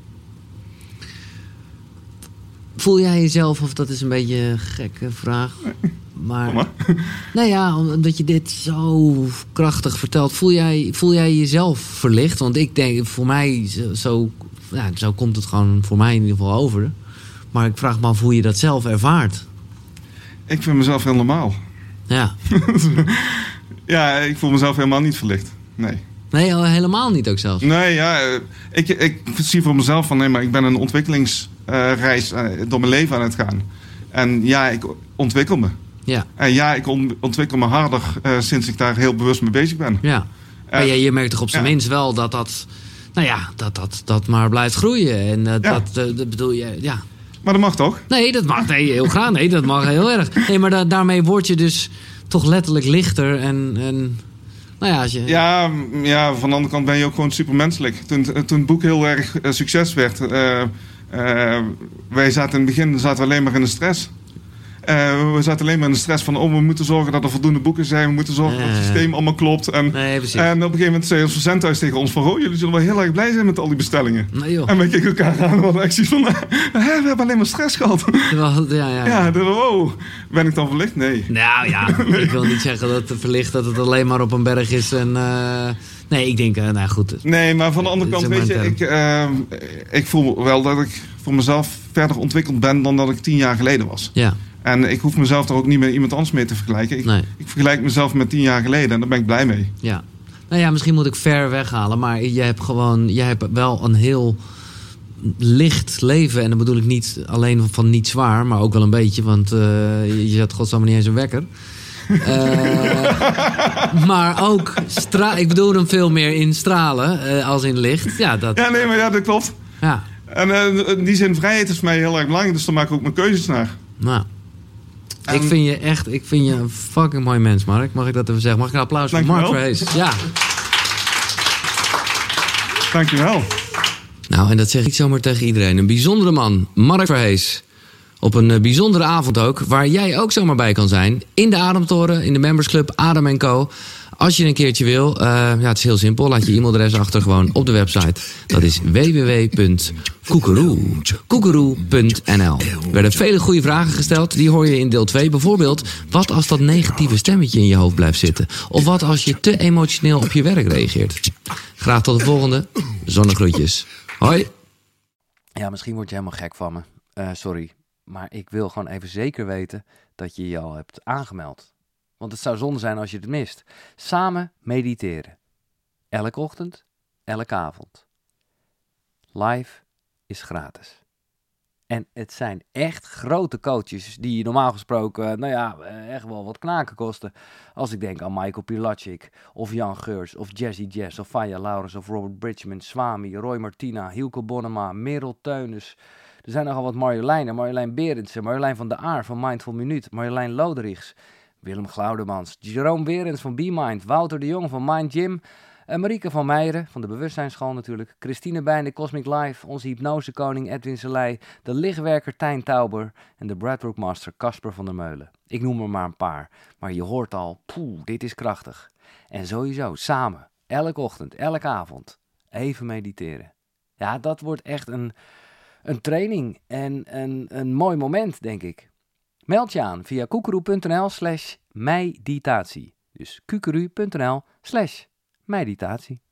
Voel jij jezelf, of dat is een beetje een gekke vraag, nee. maar, maar. Nou ja, omdat je dit zo krachtig vertelt, voel jij, voel jij jezelf verlicht? Want ik denk, voor mij, zo, ja, zo komt het gewoon voor mij in ieder geval over. Maar ik vraag me af hoe je dat zelf ervaart. Ik vind mezelf heel normaal. Ja. Ja, ik voel mezelf helemaal niet verlicht. Nee. Nee, helemaal niet ook zelfs? Nee, ja, ik, ik zie voor mezelf van, nee, maar ik ben een ontwikkelingsreis uh, door mijn leven aan het gaan. En ja, ik ontwikkel me. Ja. En ja, ik on, ontwikkel me harder uh, sinds ik daar heel bewust mee bezig ben. Ja. Uh, maar je, je merkt toch op zijn ja. minst wel dat dat, nou ja, dat, dat, dat maar blijft groeien. En uh, ja. dat, uh, dat bedoel je, ja. Maar dat mag toch? Nee, dat mag nee, heel graag. Nee, dat mag heel erg. Nee, maar da- daarmee word je dus toch letterlijk lichter en... en nou ja, als je... ja, ja, van de andere kant ben je ook gewoon supermenselijk. Toen, toen het boek heel erg uh, succes werd... Uh, uh, wij zaten in het begin zaten we alleen maar in de stress. Uh, we zaten alleen maar in de stress van... oh, we moeten zorgen dat er voldoende boeken zijn. We moeten zorgen ja, dat het systeem ja. allemaal klopt. En, nee, precies. En op een gegeven moment zei ons verzendhuis tegen ons van... oh, jullie zullen wel heel erg blij zijn met al die bestellingen. Nee, joh. En wij keken elkaar aan en hadden echt zoiets van... we hebben alleen maar stress gehad. Ja, ja, ja. ja de, wow. Ben ik dan verlicht? Nee. Nou ja, nee. Ik wil niet zeggen dat het verlicht dat het alleen maar op een berg is. En, uh, nee, ik denk, uh, nou goed. Nee, maar van de andere kant, weet je... Ik, uh, ik voel wel dat ik voor mezelf verder ontwikkeld ben... dan dat ik tien jaar geleden was. Ja. En ik hoef mezelf er ook niet met iemand anders mee te vergelijken. Ik, nee. ik vergelijk mezelf met tien jaar geleden en daar ben ik blij mee. Ja. Nou ja, misschien moet ik ver weghalen. Maar jij hebt gewoon, jij hebt wel een heel licht leven. En dat bedoel ik niet alleen van niet zwaar, maar ook wel een beetje. Want uh, je zet godsnaam niet eens een wekker. uh, maar ook, stra- ik bedoel hem veel meer in stralen uh, als in licht. Ja, dat... ja, nee, maar ja, dat klopt. Ja. En uh, in die zin, vrijheid is voor mij heel erg belangrijk. Dus daar maak ik ook mijn keuzes naar. Nou, en... ik vind je echt, ik vind je een fucking mooi mens, Mark. Mag ik dat even zeggen? Mag ik een applaus voor Mark Verhees? Ja. Dankjewel. Nou, en dat zeg ik zomaar tegen iedereen. Een bijzondere man, Mark Verhees. Op een uh, bijzondere avond ook, waar jij ook zomaar bij kan zijn. In de Ademtoren, in de Membersclub Adem en Co. Als je een keertje wil, uh, ja, het is heel simpel. Laat je e-mailadres achter gewoon op de website. Dat is w w w punt koekeroe punt n l. Er werden vele goede vragen gesteld. Die hoor je in deel twee. Bijvoorbeeld, wat als dat negatieve stemmetje in je hoofd blijft zitten? Of wat als je te emotioneel op je werk reageert? Graag tot de volgende. Zonnegroetjes. Hoi. Ja, misschien word je helemaal gek van me. Uh, sorry. Maar ik wil gewoon even zeker weten dat je je al hebt aangemeld. Want het zou zonde zijn als je het mist. Samen mediteren. Elke ochtend, elke avond. Live is gratis. En het zijn echt grote coaches die je normaal gesproken, nou ja, echt wel wat knaken kosten. Als ik denk aan Michael Pilatschik, of Jan Geurts, of Jazzy Jazz, of Vanja Laurens, of Robert Bridgman, Swami, Roy Martina, Hielke Bonnema, Merel Teunis. Er zijn nogal wat Marjoleinen, Marjolein Berendsen, Marjolein van der Aar van Mindful Minuut, Marjolein Loderichs, Willem Glaudemans, Jerome Berends van BeMind, Wouter de Jong van Mind Gym, en Marieke van Meijeren van de Bewustzijnsschool natuurlijk, Christine Bij de Cosmic Life, onze hypnosekoning Edwin Selei, de lichtwerker Tijn Tauber en de Breathwork Master Casper van der Meulen. Ik noem er maar een paar, maar je hoort al, poeh, dit is krachtig. En sowieso, samen, elke ochtend, elke avond, even mediteren. Ja, dat wordt echt een... Een training en een, een mooi moment, denk ik. Meld je aan via koekeroe.nl slash meditatie. Dus koekeroe.nl slash meditatie.